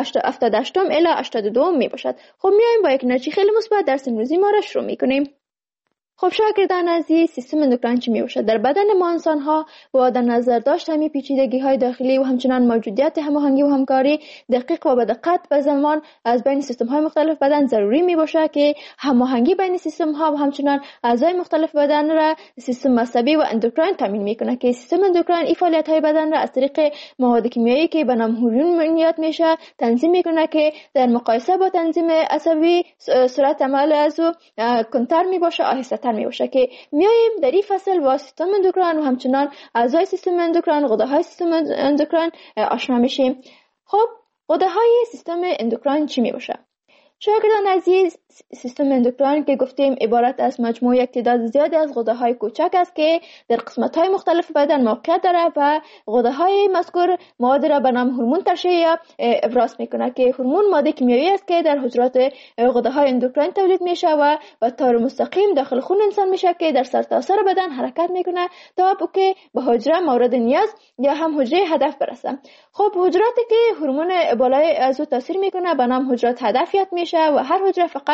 78 الی 82 میباشد. خب میایم با یک نتیجه خیلی مثبت درس امروزی ما را شروع میکنیم. خب شاگردان عزیز، سیستم اندوکراین چی میباشد؟ در بدن ما انسان ها با در نظر داشت همین پیچیدگی های داخلی و همچنان موجودیت هماهنگی و همکاری دقیق و به دقت و زمان از بین سیستم های مختلف بدن ضروری میباشه که هماهنگی بین سیستم ها و همچنان اعضای مختلف بدن را سیستم عصبی و اندوکراین تامین میکنه که سیستم اندوکراین این فعالیت های بدن را از طریق مواد کیمیایی که به نام هورمون یاد میشه تنظیم میکنه که در مقایسه با تنظیم عصبی سرعت عمل از او کنتر میباشه، آهسته میباشه. که میایم در این فصل با سیستم اندوکراین و همچنان اعضای سیستم اندوکراین، غده های سیستم اندوکراین آشنا میشیم. خب غده های سیستم اندوکراین چی میباشه؟ شاگردان عزیز، سیستم اندوکراین که گفتیم عبارت از مجموعه یک تعداد زیادی از غده های کوچک است که در قسمت های مختلف بدن موقعیت داره و غده های مذکور مواد را به نام هورمون ترشح ابراز میکنه که هورمون ماده کیمیایی است که در حجرات غده های اندوکراین تولید میشه و به طور مستقیم داخل خون انسان میشه که در سرتاسر بدن حرکت میکنه تا که به حجره مورد نیاز یا هم حجره هدف برسه. خب حجراتی که هورمون بالای از او تاثیر میکنه به نام حجرات هدف یاد میشه و هر حجره فقط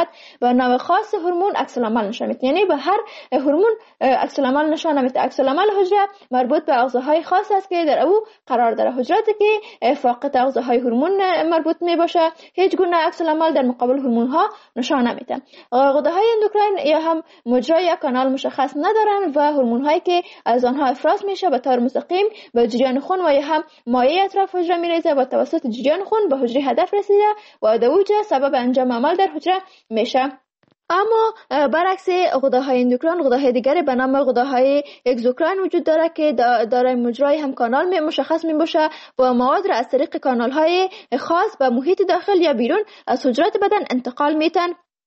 و نوع خاص هورمون عکس العمل نشان میده. یعنی به هر هورمون عکس العمل نشان میده. عکس العمل حجره مربوط به اغذاهای خاص است که در او قرار داره. حجراتی که فاقد اغذاهای هورمون مربوط می باشه هیچ گونه عکس العمل در مقابل هورمون ها نشان نمیده. غده‌های اندوکراین یا هم مجرا یا کانال مشخص ندارن و هورمون هایی که از آنها افراز میشه به طور مستقیم به جریان خون و یا هم مایع اطراف حجره میریزه و توسط جریان خون به حجره هدف رسیده و در اوجه سبب انجام عمل در حجره میشه. اما برعکس غده‌های اندوکراین، غده‌های دیگری به نام غده‌های اگزوکراین وجود داره که دارای مجرای هم کانال مشخص میباشه و مواد را از طریق کانال‌های خاص به محیط داخل یا بیرون از حجرات بدن انتقال میتن.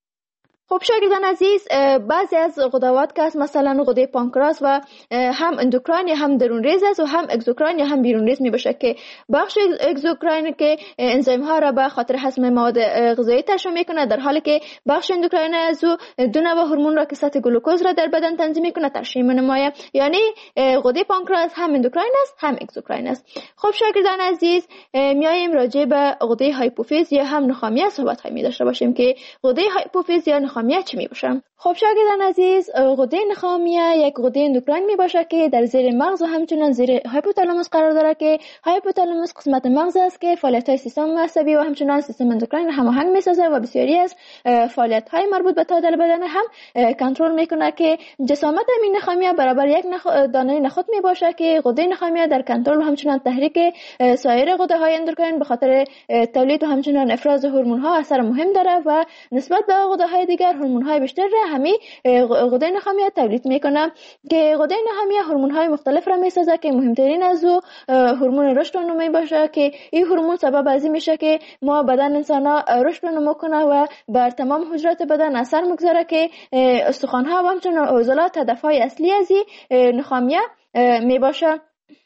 خب شاگردان عزیز، بعضی از غدوات که هست مثلا غده پانکراس و هم اندوکراین یا هم درون ریز است و هم اگزوکراین یا هم بیرون ریز می باشه که بخش اگزوکراین که انزیم ها را به خاطر هضم مواد غذایی ترشح میکنه، در حالی که بخش اندوکراین از دو نوع هورمون را که سطح گلوکوز را در بدن تنظیم میکنه ترشح می‌نماید. یعنی غده پانکراس هم اندوکراین است هم اگزوکراین است. خب شاگردان عزیز، میایم راجع به غده هایپوفیز یا هم نخامیه صحبت هایی می داشته باشیم که غده هایپوفیز یا نخامیه چی می باشه؟ خب شاگردان عزیز، غده نخامیه یک غده اندوکراین می باشه که در زیر مغز و همچنین زیر هایپوتالاموس قرار داره که هایپوتالاموس قسمت مغز است که فعالیت های سیستم عصبی و همچنین سیستم اندوکراین را هماهنگ می سازه و بسیاری از فعالیت های مربوط به تعادل بدن هم کنترل میکنه که جسامت این نخامیه برابر یک دانه نخود می باشه که غده نخامیه در کنترل و همچنین تحریک سایر غده های اندوکراین به خاطر تولید و همچنین افراز هورمون ها اثر مهم داره و نسبت به غده های دیگر هورمون های بیشتر را همین غده نخامیه تولید میکنه که غده نخامیه هورمون های مختلف را میسازه که مهمترین از او هورمون رشد و نمو باشه که این هورمون سبب از این میشه که ما بدن انسان ها رشد و نمو کنه و بر تمام حجرات بدن اثر میگذاره که استخوان ها و همچنین عضلات هدف های اصلی از این نخامیه میباشه.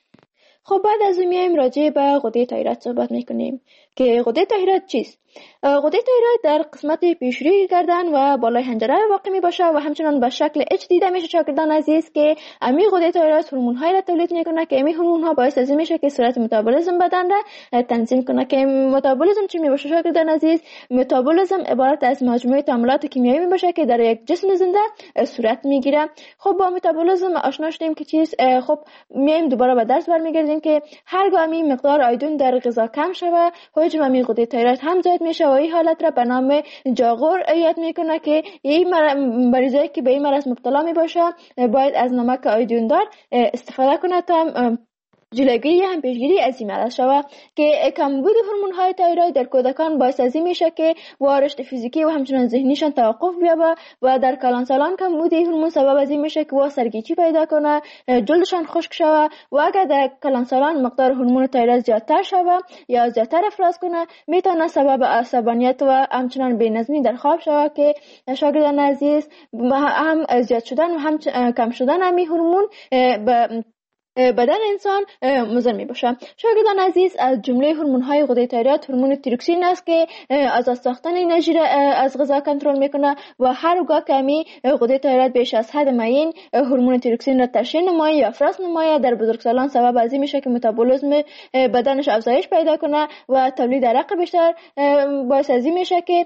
خب بعد از اون میایم راجع به غده تایروید صحبت میکنیم که غده تایروید چیست؟ غده تایروید در قسمت پیشروی گردن و بالای حنجره واقع می باشه و همچنان به شکل اچ دیده میشه شاگردان عزیز که امی غده تایروید هورمون های را تولید میکنه که امی هورمون ها باعث از میشه که سرعت متابولیسم بدن را تنظیم کنه. که متابولیسم چی می باشه شاگردان عزیز؟ متابولیسم عبارت از مجموعه تعاملات کیمیایی می باشه که در یک جسم زنده صورت میگیره. خب با متابولیسم آشنا شدیم که چیز. خب میایم دوباره به درس برمیگردیم که هرگاه امی مقدار آیودین در غذا کم شوه حجم امی غده تایروید هم زیاد میشه و این حالت را به نام جاغور یاد میکنه که این مریضایی که به این مرض مبتلا می باشه باید از نمک آیودین دار استفاده کنه تا جلوگیری هم پیشگیری از این مرض شود. که کمبود هورمون های تایروید در کودکان باعث از این میشه که رشد فیزیکی و همچنین ذهنیشان توقف بیابه و در کلانسالان کمبود هورمون سبب از این میشه که سرگیچی پیدا کنه، جلدشان خشک شود و اگر در کلانسالان مقدار هورمون تایروید زیادتر شود یا زیادتر افراز کنه میتونه سبب عصبانیت و همچنین بی‌نظمی در خواب شود که شاگردان عزیز هم زیاد شدن و هم کم شدن همین هورمون بدن انسان مضر می باشه. شاگردان عزیز، از جمله هورمون های غده تایروید هورمون تیروکسین است که از ساختن انرژی را از غذا کنترل میکنه و هرگاه که می غده تایروید بیش از حد معین هورمون تیروکسین را ترشح نماید یا افراز نماید در بزرگسالان سبب از این میشه که متابولیسم بدنش افزایش پیدا کنه و تولید عرق بیشتر باعث از این میشه که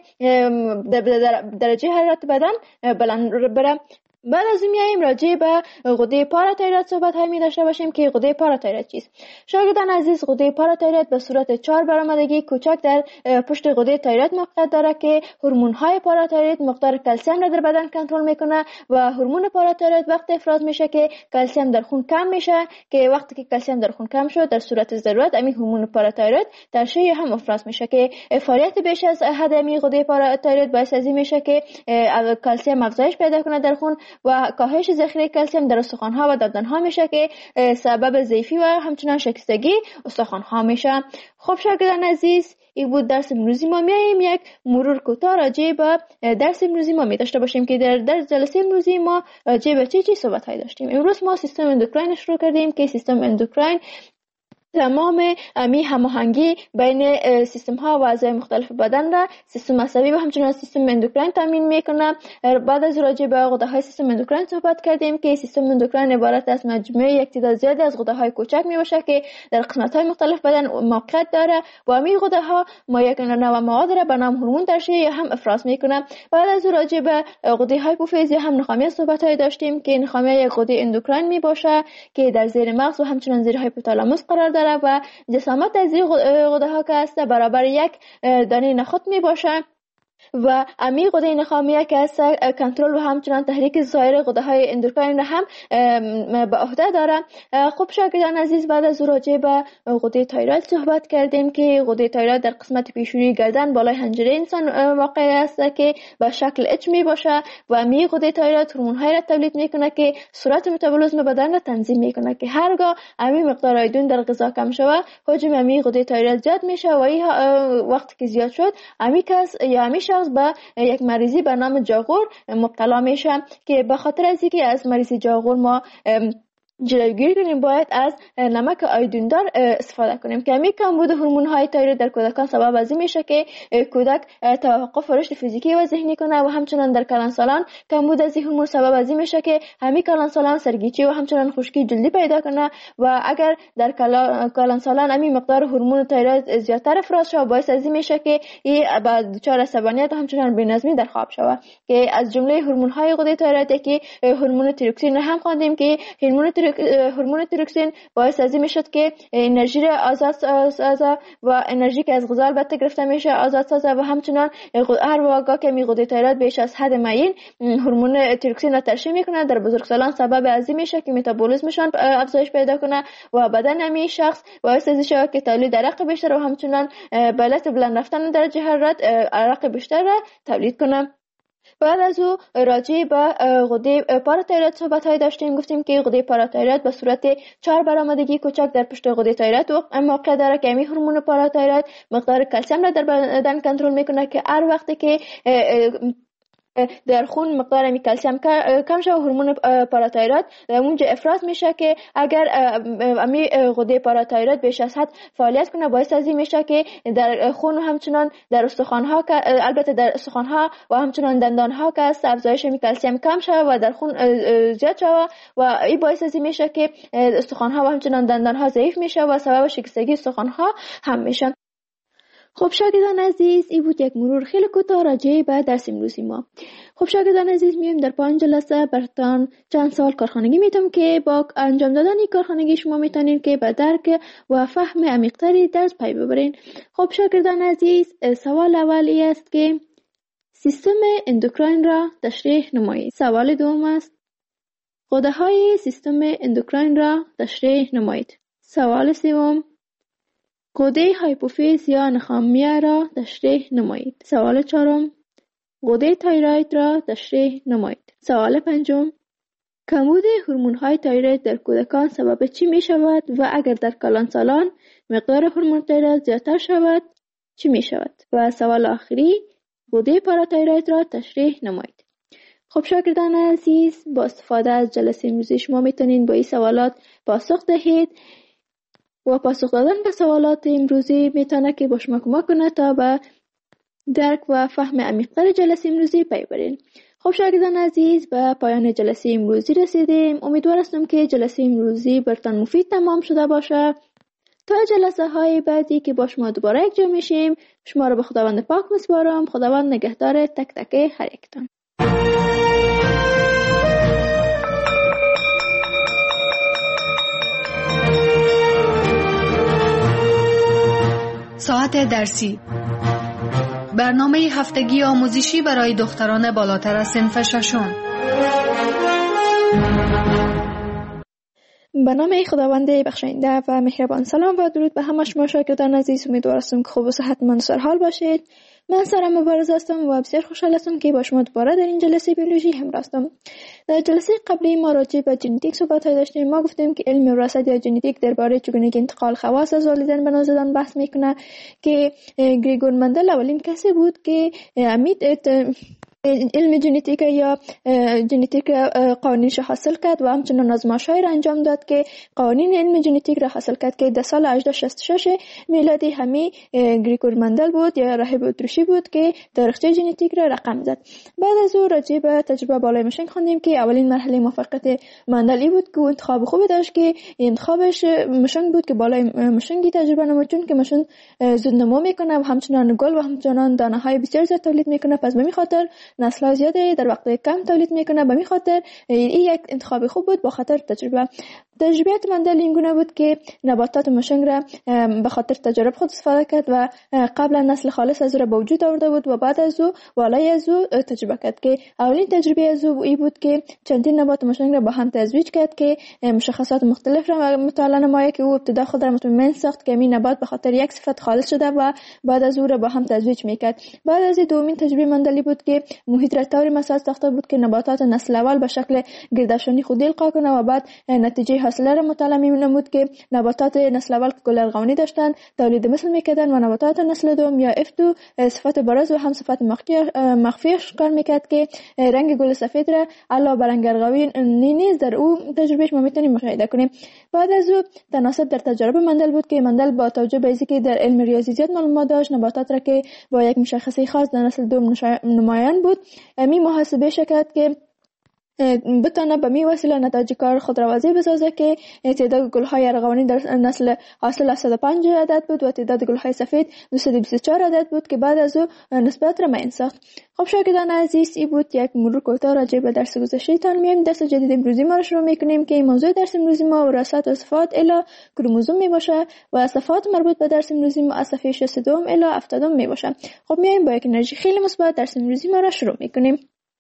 درجه حرارت بدن بلند بره. بعد از این میایم راجع به غده پاراتایروید صحبت های می داشته باشیم که غده پاراتایروید چیست. شاگردان عزیز، غده پاراتایروید به صورت 4 برآمدگی کوچک در پشت غده تایروید موقعیت داره که هورمون های پاراتایروید مقدار کلسیم را در بدن کنترل میکنه و هورمون پاراتایروید وقتی افراز میشه که کلسیم در خون کم میشه که وقتی که کلسیم در خون کم شد در صورت ضرورت همین هورمون پاراتایروید ترشح هم افراز میشه که فعالیت بیش از حد همین غده پاراتایروید باعث از این میشه که کلسیم افزایش پیدا کنه در خون و کاهش ذخیره کلسیم در استخوان‌ها و دندان‌ها میشه که سبب ضعفی و همچنین شکستگی استخوان‌ها میشه. خب شاگردان عزیز، این بود درس امروزی ما. میایم یک مرور کوتاه راجع به درس امروزی ما می داشته باشیم که در جلسه امروزی ما راجع به چه صحبت های داشتیم. امروز ما سیستم اندوکراین شروع کردیم که سیستم اندوکراین تمام امی هماهنگی بین سیستم ها و اعضای مختلف بدن را سیستم عصبی و همچنین سیستم اندوکراین تامین میکنه. بعد از راجع به غده های سیستم اندوکراین صحبت کردیم که سیستم اندوکراین عبارت از مجموعه یک تعداد زیادی از غده های کوچک می باشه که در قسمت های مختلف بدن موقعیت داره و امی غده ها یک نوع مواد را به نام هورمون ترشح یا هم افراز میکنه. بعد از راجع به غده هایپوفیز یا هم نخامیه صحبت های داشتیم که نخامیه یک غده اندوکراین می باشه که در زیر مغز و همچنین زیر هایپوتالاموس قرار داره و جسامت از این غده ها که است برابر یک دانه نخود می باشه و امی غده نخامیه که است کنترل و همچنان تحریک سایر غده های اندوکراین را هم به عهده داره. خب شاگردان عزیز، بعد از راجع به غده تایروید صحبت کردیم که غده تایروید در قسمت پیشونی گردن بالای حنجره انسان واقع است که به شکل اچ می باشه و امی غده تایروید هورمون های را تولید میکنه که سرعت متابولیسم بدن را تنظیم میکنه که هرگاه امی مقدار آیودین در غذا کم شود حجم امی غده تایروید زیاد میشه و این وقتی که زیاد شد امی کس یا امی شخص به یک مریضی به نام جاغور مبتلا میشه که به خاطر از اینکه از مریضی جاغور ما جلوگیری کنیم باید از نمک آیودیندار استفاده کنیم که همین کمبود هورمون های تایروید در کودکان سبب از این میشه که کودک توقف رشد فیزیکی و ذهنی کنه و همچنان در کلانسالان کمبود از این هورمون سبب از این میشه که همین کلانسالان سرگیچی و همچنان خشکی جلدی پیدا کنه و اگر در کلانسالان همین مقدار هورمون تایروید زیادتر افراز شود باعث از این میشه که این بعد دچار عصبانیت و همچنان بی‌نظمی در خواب شود که از جمله هورمون های غده تایروید که هورمون تیروکسین هم خواندیم که هورمون تیروکسین باعث از این میشد که انرژی را آزاد سازه و انرژی که از غذا البته گرفته میشه آزاد سازه و همچنان هر واقع که می غده تایروید بیش از حد معین هورمون تیروکسین را ترشح میکنه در بزرگسالان سبب از این میشه که متابولیسمشان افزایش پیدا کنه و بدن همین شخص باعث از این شود که تولید عرق بیشتر و همچنان بالات بلند رفتن درجه حرارت عرق بیشتر را تولید کنه. بعد از او راجع به غده پاراتایروید صحبت های داشتیم. گفتیم که غده پاراتایروید به صورت 4 برآمدگی کوچک در پشت غده تایروید موقع داره که همین هورمون پاراتایروید مقدار کلسیم را در بدن کنترل میکنه که هر وقتی که در خون مقدار کلسیم کم شود هورمون پاراتایروید اونجا افراز میشه که اگر امی غده پاراتایروید بیش از حد فعالیت کنه باعث از این میشه که در خون و همچنان در استخوان‌ها البته در استخوان‌ها و همچنان دندان‌ها که است افزایش کلسیم کم شود و در خون زیاد شود و این باعث از این میشه که استخوان‌ها و همچنان دندان‌ها ضعیف میشه و سبب شکستگی استخوان‌ها هم میشه. خب شاگردان عزیز، این بود یک مرور خیلی کوتاه راجع به درس امروزی ما. خب شاگردان عزیز، میایم در 5 جلسه براتون چند سوال کارخانگی میتونم که با انجام دادن این کارخانگی شما میتونین که به درک و فهم عمیق‌تری درس پی ببرین. خب شاگردان عزیز، سوال اولی است که سیستم اندوکراین را تشریح نمایید. سوال دوم است غده‌های سیستم اندوکراین را تشریح نمایید. سوال سوم غده هایپوفیز یا نخامیه را تشریح نمایید. سوال چهارم غده تایروید را تشریح نمایید. سوال پنجم کمبود هورمون های تایروید در کودکان سبب چی می شود و اگر در کلانسالان مقدار هورمون تایروید زیادتر شود چی می شود؟ و سوال آخری غده پاراتایروید را تشریح نمایید. خب شاگردان عزیز، با استفاده از جلسه امروزی شما میتونین با این سوالات پاسخ دهید و پاسخ دادن به سوالات امروزی میتونه که با شما کمک کنه تا به درک و فهم عمیق‌تر جلسه امروزی پی برین. خب شاگردان عزیز، به پایان جلسه امروزی رسیدیم. امیدوار هستم که جلسه امروزی براتون مفید تمام شده باشه. تا جلسه های بعدی که با شما دوباره یک جا میشیم، شما رو به خداوند پاک میسپارم. خداوند نگهدار تک تک هر یکتان. ساعت درسی، برنامه هفتگی آموزشی برای دختران بالاتر از صنف ششم. به نام خداوند بخشاینده و مهربان. سلام و درود به همه شما شاگردان عزیز. امیدوار هستم که خوب و صحتمند و سرحال باشید. من سارا مبارز هستم و بسیار خوشحال هستم که با شما دوباره در این جلسه بیولوژی همراه هستم. در جلسه قبلی ما راجع به ژنتیک صحبت داشتیم. ما گفتیم که علم وراثت یا ژنتیک درباره چگونگی انتقال خواص از والدین به نوزادان بحث میکنه که گریگور مندل اولین کسی بود که علم ژنتیک یا ژنتیک قوانینش حاصل کرد و همچنان آزمایش‌های را انجام داد که قوانین علم ژنتیک را حاصل کرد که در سال 1866 میلادی همی گریگور مندل بود یا راهب اتریشی بود که تاریخچه ژنتیک را رقم زد. بعد از او راجع به تجربه بالای مشنگ خواندیم که اولین مرحله موفقیت مندل بود که انتخاب خوبی داشت که انتخابش مشنگ بود که بالای مشنگی تجربه نمود، چون که مشن زود نمو میکنه و همچنان گل و همچنان دانه های بسیار زیاد تولید میکنه، پس به خاطر نسل زیاده در وقت کم تولید میکنه. به خاطر این یک انتخاب خوب بود. با خاطر تجربیات مندل این گونه بود که نباتات مشنگ را به خاطر تجربه خود استفاده کرد و قبلا نسل خالص از او را به وجود آورده بود و بعد از او والای از او تجربه کرد که اولین تجربه از او این بود که چندین نبات مشنگ را با هم تزویج کرد که مشخصات مختلف را مطالعه نماید که او ابتدا خود را مطمئن ساخت که این نبات به خاطر یک صفت خالص شده و بعد از او را با هم تزویج میکرد. بعد از دومین تجربه مندلی بود که محیط را طوری مساج ساخته بود که نباتات نسل اول به شکل گردشانی خودی القا کنه و بعد نتیجه حاصله را مطالعه می‌نمود که نباتات نسل اول گل ارغوانی داشتند تولید مثل میکردن و نباتات نسل دوم یا F2 صفت بارز و هم صفت مخفیش کار میکرد که رنگ گل سفید را علاوه بر رنگ ارغوانی نیز در او تجربهش ما میتونیم مشاهده کنیم. بعد از او تناسب در تجربه مندل بود که مندل با توجه به اینکه در علم ریاضی زیاد معلومات داشت نباتات را که با یک مشخصه خاص در نسل دوم نمایان بود می محاسبه کرد که بتانه به می وسیله نتایج کار خود را واضح بسازه که تعداد گل‌های ارغوانی در نسل حاصل 105 عدد بود و تعداد گل‌های سفید 224 عدد بود که بعد از او نسبت را معین ساخت. خب شاگردان عزیز این بود یک مرور کوتاه راجع به درس گذشته تان. میایم درس جدید امروزی ما را شروع میکنیم که موضوع درس امروزی ما وراثت و صفات الی کروموزوم می باشه و صفات مربوط به درس امروزی ما از صفحه 62 الی 70 می باشه. خب میایم با یک انرژی خیلی مثبت درس امروزی ما را شروع میکنیم.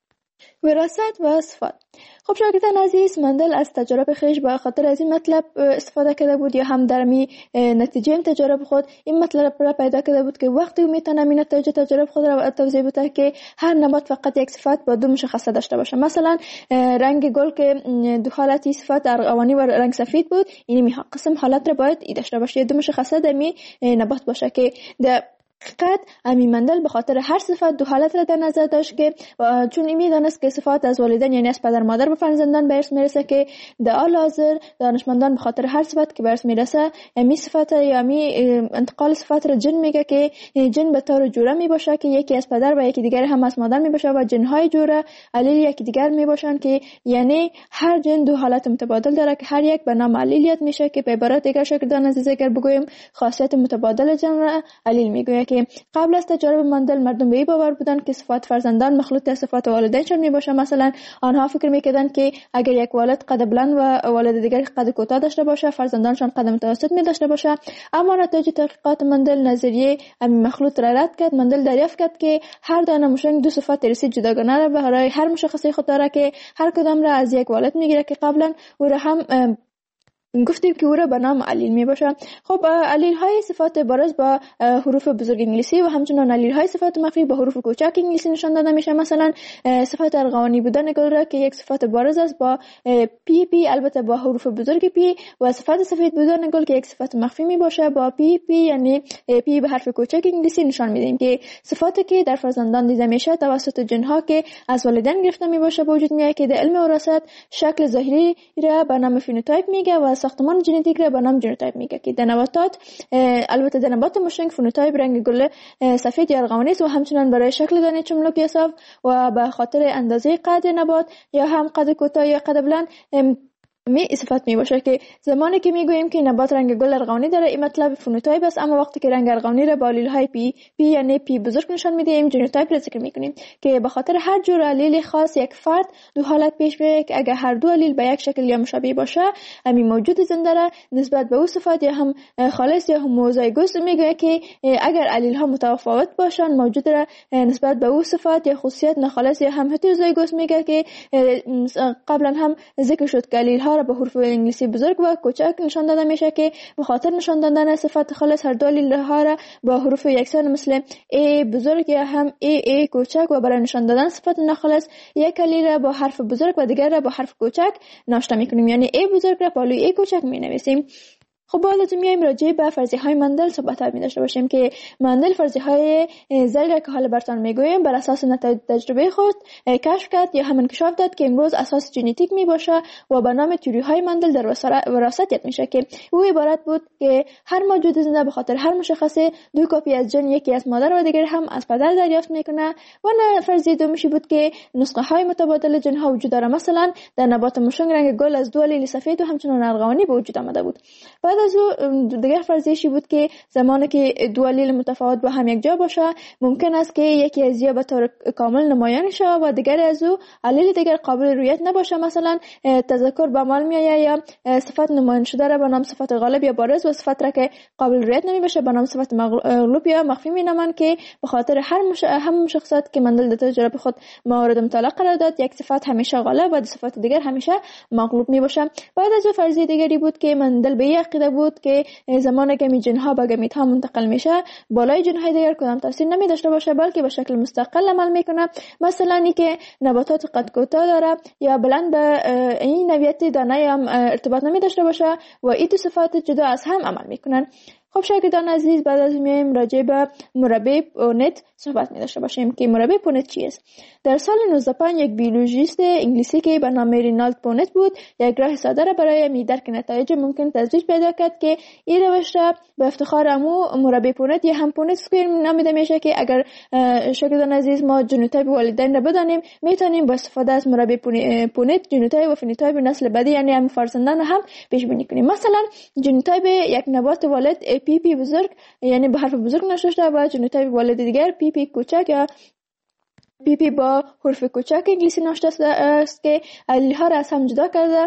وراثت و صفات. خب شاگردان عزیز مندل از تجربه خیش به خاطر از این مطلب استفاده کرده بود یا هم در نتیجه تجربه خود این مطلب را پیدا کرده بود که وقتی میتونه این نتیجه تجربه خود را توضیح بده که هر نبات فقط یک صفت با دو مشخصه داشته باشه. مثلا رنگ گل که دو حالتی صفت ارغوانی و رنگ سفید بود، این قسم حالت را باید داشته باشه، دو مشخصه در نبات باشه که در حقیقت امی مندل به خاطر هر صفت دو حالت را در نظر داشت که چون این میدانست که صفات از والدین یعنی از پدر مادر به فرزندان به ارث میرسه که در حال حاضر دانشمندان به خاطر هر صفت که به ارث میرسه امی صفت یا امی انتقال صفت را جن میگه که جن به طور جوره میباشه که یکی از پدر و یکی دیگر هم از مادر میباشه و جنهای جوره علیل یکی دیگر میباشن که یعنی هر جن دو حالت متبادل داره که هر یک به نام علیلیت میشه که به عبارت دیگر شاگردان عزیز اگر بگویم خاصیت متبادل جن را علیل میگوید. که قبل از تجربه مندل مردم به این باور بودند که صفات فرزندان مخلوط از صفات والدینشان میباشه. مثلا آنها فکر میکردند که اگر یک والد قد بلند و والد دیگر قد کوتاه داشته باشه فرزندانشان قد متوسط می داشته باشه. اما نتیجه تحقیقات مندل نظریه همین مخلوط را رد کرد. مندل دریافت کرد که هر دانه مشنگ دو صفات ارثی جداگانه را برای هر مشخصه خود داره که هر کدام را از یک والد میگیره که قبلا او را هم گفتیم که او را به نام علیل می باشه. خب علیل های صفات بارز با حروف بزرگ انگلیسی و همچنان علیل های صفات مخفی با حروف کوچک انگلیسی نشان داده میشه. مثلا صفات ارغوانی بودن گل را که یک صفات بارز است با پی البته با حروف بزرگ پی و صفات سفید بودن گل که یک صفات مخفی می باشه با پی یعنی پی به حرف کوچک انگلیسی نشان میدیم که صفاتی که در فرزندان دیده میشه توسط جنها که از والدین گرفته می باشه به وجود میاد که در علم وراثت شکل ظاهری را به نام فنوتایپ میگه و ساختمان ژنتیک را به نام ژنوتایپ میگه که در نباتات البته در نبات مشنگ فنوتایپ رنگ گل سفید یا ارغوانی است و همچنان برای شکل دانه چملک یا صاف و به خاطر اندازه قد نبات یا هم قد کوتاه یا قد بلند می صفت می باشه که زمانی که میگوییم که نبات رنگ گل ارغوانی داره این مطلب فنوتایپ است. اما وقتی که رنگ ارغوانی را با علیل های پی یعنی پی بزرگ نشان میدیم ژنوتایپ را ذکر میکنیم که به خاطر هر جور علیل خاص یک فرد دو حالت پیش میاد که اگر هر دو علیل به یک شکل یا مشابه باشه همین موجود زنده را نسبت به او صفات یا هم خالص یا هموزایگوس میگه که اگر علیل ها متفاوت باشن موجود را نسبت به او صفات یا خاصیت ناخالص یا هم هتروزایگوس میگه که قبلا هم ذکر شد که علیل را به حروف انگلیسی بزرگ و کوچک نشان داده میشه که به خاطر نشان دادن صفت خالص هر دو علیل ها را با حروف یکسان مثل ای بزرگ یا هم ای کوچک و برای نشان دادن صفت ناخالص یک علیل را با حرف بزرگ و دیگر را با حرف کوچک ناشته میکنیم یعنی ای بزرگ را پالوی ای کوچک مینویسیم. خب بالا از میایم راجع به فرضیه های مندل صحبت می داشته باشیم که مندل فرضیه های زیر که حالا براتون میگویم بر اساس نتایج تجربه خود کشف کرد یا هم انکشاف داد که امروز اساس ژنتیک می باشه و به نام تئوری های مندل در وراثت یاد میشه که او عبارت بود که هر موجود زنده به خاطر هر مشخصه 2 کپی از ژن، یکی از مادر و دیگر هم از پدر دریافت میکنه. و فرضیه دومشی بود که نسخه های متبادل ژن ها وجود داره. مثلا در نبات مشنگ رنگ گل از 2 الیل سفید و همچنین ارغوانی به وجود آمده بود. بعد از او دیگر فرضیه‌ای بود که زمانی که 2 الیل متفاوت با هم یک جا باشه ممکن است که یکی از یا به طور کامل نمایان شه و دیگر از او الیل دیگر قابل رویت نباشه. مثلا تذکر به عمل میآید یا صفت نمایان شده را به نام صفت غالب یا بارز و صفت را که قابل رویت نمیشه به نام صفت مغلوب یا مخفی مینامند که به خاطر هم شخصیت که مندل در تجربه خود مورد مطالعه قرار داد یک صفت همیشه غالب و صفت دیگر همیشه مغلوب میباشه. بعد از او فرضیه دیگری بود که مندل به عقیده بود که زمانی که ژن ها به گمیت ها منتقل میشه بالای ژن های دیگر کدام تاثیر نمی داشته باشه بلکه به شکل مستقل عمل میکنه. مثلا اینکه نباتات قد کوتاه داره یا بلند به این نوعیت دانه هم ارتباط نمی داشته باشه و این دو صفات جدا از هم عمل میکنن. خب شاگردان عزیز بعد از میایم راجع به مربع پونت صحبت می داشته باشیم که مربع پونت چیست. در سال 1905 یک بیولوژیست انگلیسی که به نام رینالد پونت بود یک راه ساده را برای درک نتایج ممکن تزریق پیدا کرد که این روش را به افتخار امو مربع پونت یا هم پونت اسکوئر نامیده میشه که اگر شاگردان عزیز ما ژنوتایپ والدین را بدانیم میتونیم با استفاده از مربع پونت ژنوتایپ و فنوتایپ نسل بعدی یعنی هم فرزندان هم پیش بینی کنیم. مثلا ژنوتایپ یک نبات والد پی پی بزرگ یعنی به حرف بزرگ نوشته شده و ژنوتایپ والد دیگر پی پی کوچک یا پی پی با حرف کوچک انگلیسی نوشته است که الیل ها را از هم جدا کرده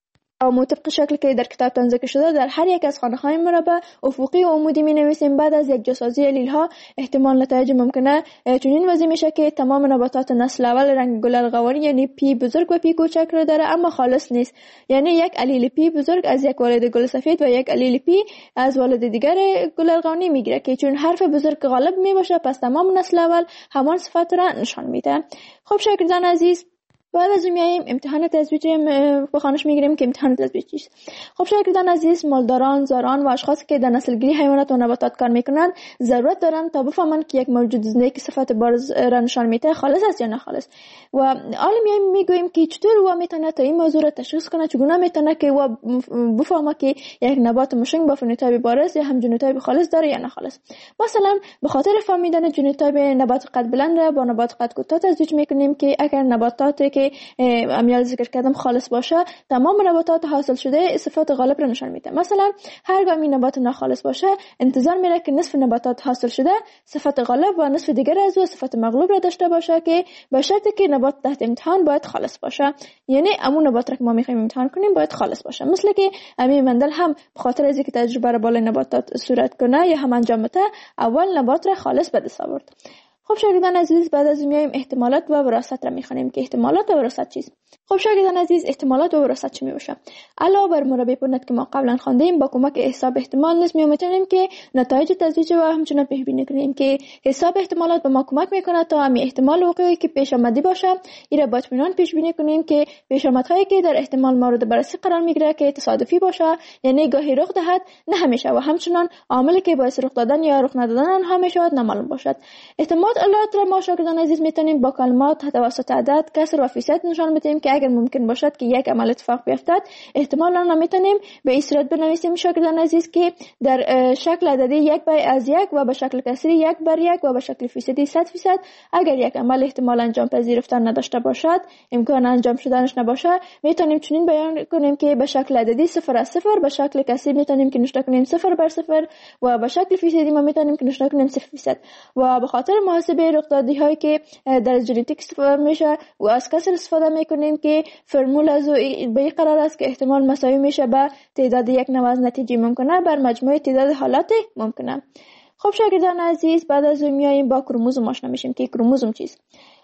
و طبق شکل که در کتاب ذکر شده در هر یک از خانه های مربع افقی و عمودی می نویسیم. بعد از یک جاسازی الیل ها احتمال نتایج ممکنه چنین وضعی میشه که تمام نباتات نسل اول رنگ گل ارغوانی یعنی پی بزرگ و پی کوچک رو داره اما خالص نیست. یعنی یک الیل پی بزرگ از یک والد گل سفید و یک الیل پی از والد دیگر گل ارغوانی میگیره که چون حرف بزرگ غالب می باشه پس تمام نسل اول همان صفت را نشان میده. خب شاگردان عزیز بعد از میایم امتحان تزویج بخوانش میگیریم که امتحان تزویج چیست. خب شاگردان عزیز مالداران، زاران و اشخاصی که در نسلگیری حیوانات و نباتات کار میکنن ضرورت دارن تا بفهمن که یک موجود زنده که صفت بارز را نشان میده خالص است یا نه خالص. و حالا میگوییم که چطور او میتونه تا این موضوع را تشخیص کنه، چگونه میتونه که او بفهمه که یک نبات مشنگ با فنوتایپ بارز یا هم ژنوتایپ خالص داره یا نه خالص. مثلا به خاطر فهمیدن ژنوتایپ نبات قد بلند را با نبات قد کوتاه تزویج میکنیم که اگر نباتاتی که امیال ذکر کردم خالص باشه تمام نباتات حاصل شده صفات غالب را نشان میده. مثلا هرگاه این نبات ناخالص باشه انتظار میره که نصف نباتات حاصل شده صفت غالب و نصف دیگر از او صفت مغلوب را داشته باشه که به شرطی که نبات تحت امتحان باید خالص باشه. یعنی همون نبات را که ما میخوایم امتحان کنیم باید خالص باشه. مثل که امی مندل هم به خاطر از اینکه تجربه را بالای نباتات صورت کنه یا هم انجام بده اول نبات را خالص به دست آورد. خب شاگردان عزیز بعد از میایم احتمالات و وراثت را میخوانیم که احتمالات و وراثت چیست. خب شاگردان عزیز احتمالات و وراثت چی میباشه؟ علاوه بر مربع پونت که ما قبلا خواندیم با کمک حساب احتمال نیز میتونیم که نتایج تزویج و همچنین پیش بینی کنیم که حساب احتمالات به ما کمک میکنه تا همین احتمال وقوعی که پیش آمدی باشه این را با اطمینان پیش بینی کنیم که پیش آمدهایی که در احتمال مورد بررسی قرار میگیره که تصادفی باشه یعنی گاهی رخ دهد نه همیشه و همچنین عاملی که باعث رخ دادن یا رخ ندادن آنها میشود نامعلوم باشد. احتمالات را ما شاگردان عزیز میتونیم با کلمات توسط عدد، کسر و فیصد نشان بدیم که اگر ممکن باشد که یک عمل اتفاق بیفتد احتمال آن را میتونیم به این صورت بنویسیم شاگردان عزیز که در شکل عددی 1 از 1 و به شکل کسری 1 بر 1 و به شکل فیصدی 100% اگر یک عمل احتمال انجام پذیرفتن نداشته باشد امکان انجام شدنش نباشه میتونیم چنین بیان کنیم که به شکل عددی 0 از 0 به شکل کسری میتونیم که نشان کنیم 0 بر 0 و به شکل فیصدی ما میتونیم که نشان کنیم 0% و به خاطر محاسبه رخدادی هایی که در ژنتیک استفاده میشه و از کسر استفاده میکنیم که فرمول از به این قرار است که احتمال مساوی میشه به تعداد یک نوع از نتیجه ممکنه بر مجموع تعداد حالات ممکنه. خب شاگردان عزیز بعد از میاییم با کروموزوم آشنا میشیم که کروموزوم چیست.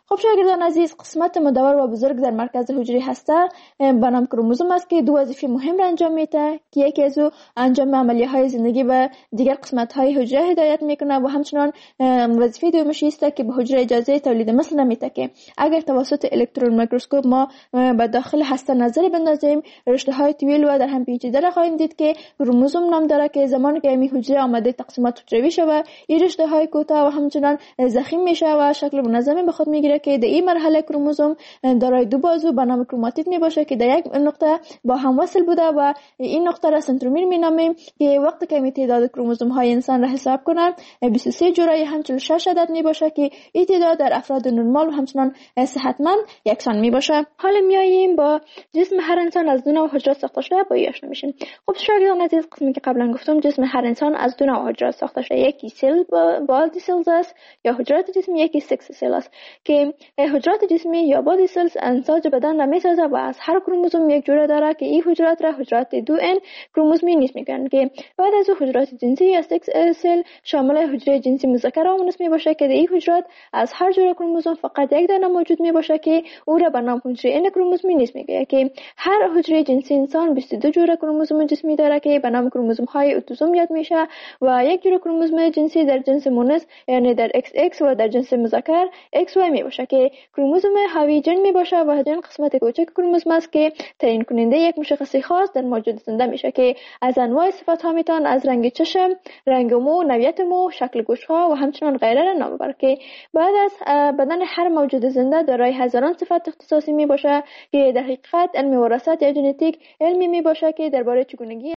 خب شاگردان عزیز، قسمت مدور و بزرگ در مرکز حجره هسته به نام کروموزوم است که دو وظیفه مهم را انجام میده که یکی از او انجام عملیه‌های زندگی به دیگر قسمت‌های حجره هدایت میکنه و همچنان وظیفه دومش است که به حجره اجازه تولید مثل نمیده که اگر توسط الکترون میکروسکوپ ما به داخل هسته نظر بندازیم رشته‌های طویل و در هم پیچیده را خواهیم دید که کروموزوم نام داره که زمانی که این حجره آمده تقسیمات حجروی شود این رشته‌های کوتاه و همچنان ضخیم میشه و شکل منظمی به خود میگیره که در این مرحله کروموزوم دارای دو بازو به نام کروماتید میباشه که در یک نقطه با هم وصل بوده و این نقطه را سنترومیر مینامیم که وقتی که می تعداد کروموزوم های انسان را حساب کنن 23 جورای هم 46 عدد میباشه که این تعداد در افراد نرمال و همچنان صحتمند یکسان میباشه. حالا میاییم با جسم هر انسان از دو نوع حجرات ساخته شده با آشنا میشیم. خب شاگردان عزیز، قسمی که قبلا گفتم جسم هر انسان از دو نوع حجرات ساخته شده، یکی سل بادی سلز است یا حجرات جسمی، یکی سکس سل است که حجرات جسمی یا بادی سلز انساج بدن را میسازه و از هر کروموزوم یک جوره داره که این حجرات را حجرات 2n کروموزومی نیست میگن که بعد از حجرات جنسی یا سکس سل شامل حجره جنسی مذکر و مؤنث میباشه که در این حجرات از هر جوره کروموزوم فقط یک دانه موجود میباشه که او را به نام حجره n کروموزومی نیست میگه که هر حجره جنسی انسان 22 جوره کروموزوم جسمی داره که به نام کروموزوم های اتوزوم یاد میشه و یک جوره کروموزوم جنسی در جنس مؤنث یعنی در XX و در جنس مذکر XY میباشه که کروموزوم حاوی جن میباشه و جن قسمت کوچک کروموزوم است که تعیین کننده یک مشخص خاص در موجود زنده میشه که از انواع صفات ها میتون از رنگ چشم، رنگ مو، نوعیت مو، شکل گوش ها و همچنان غیره را نام ببره که بعد از بدن هر موجود زنده دارای هزاران صفت اختصاصی میباشه که در حقیقت علم وراثت یا ژنتیک علمی میباشه که درباره چگونگی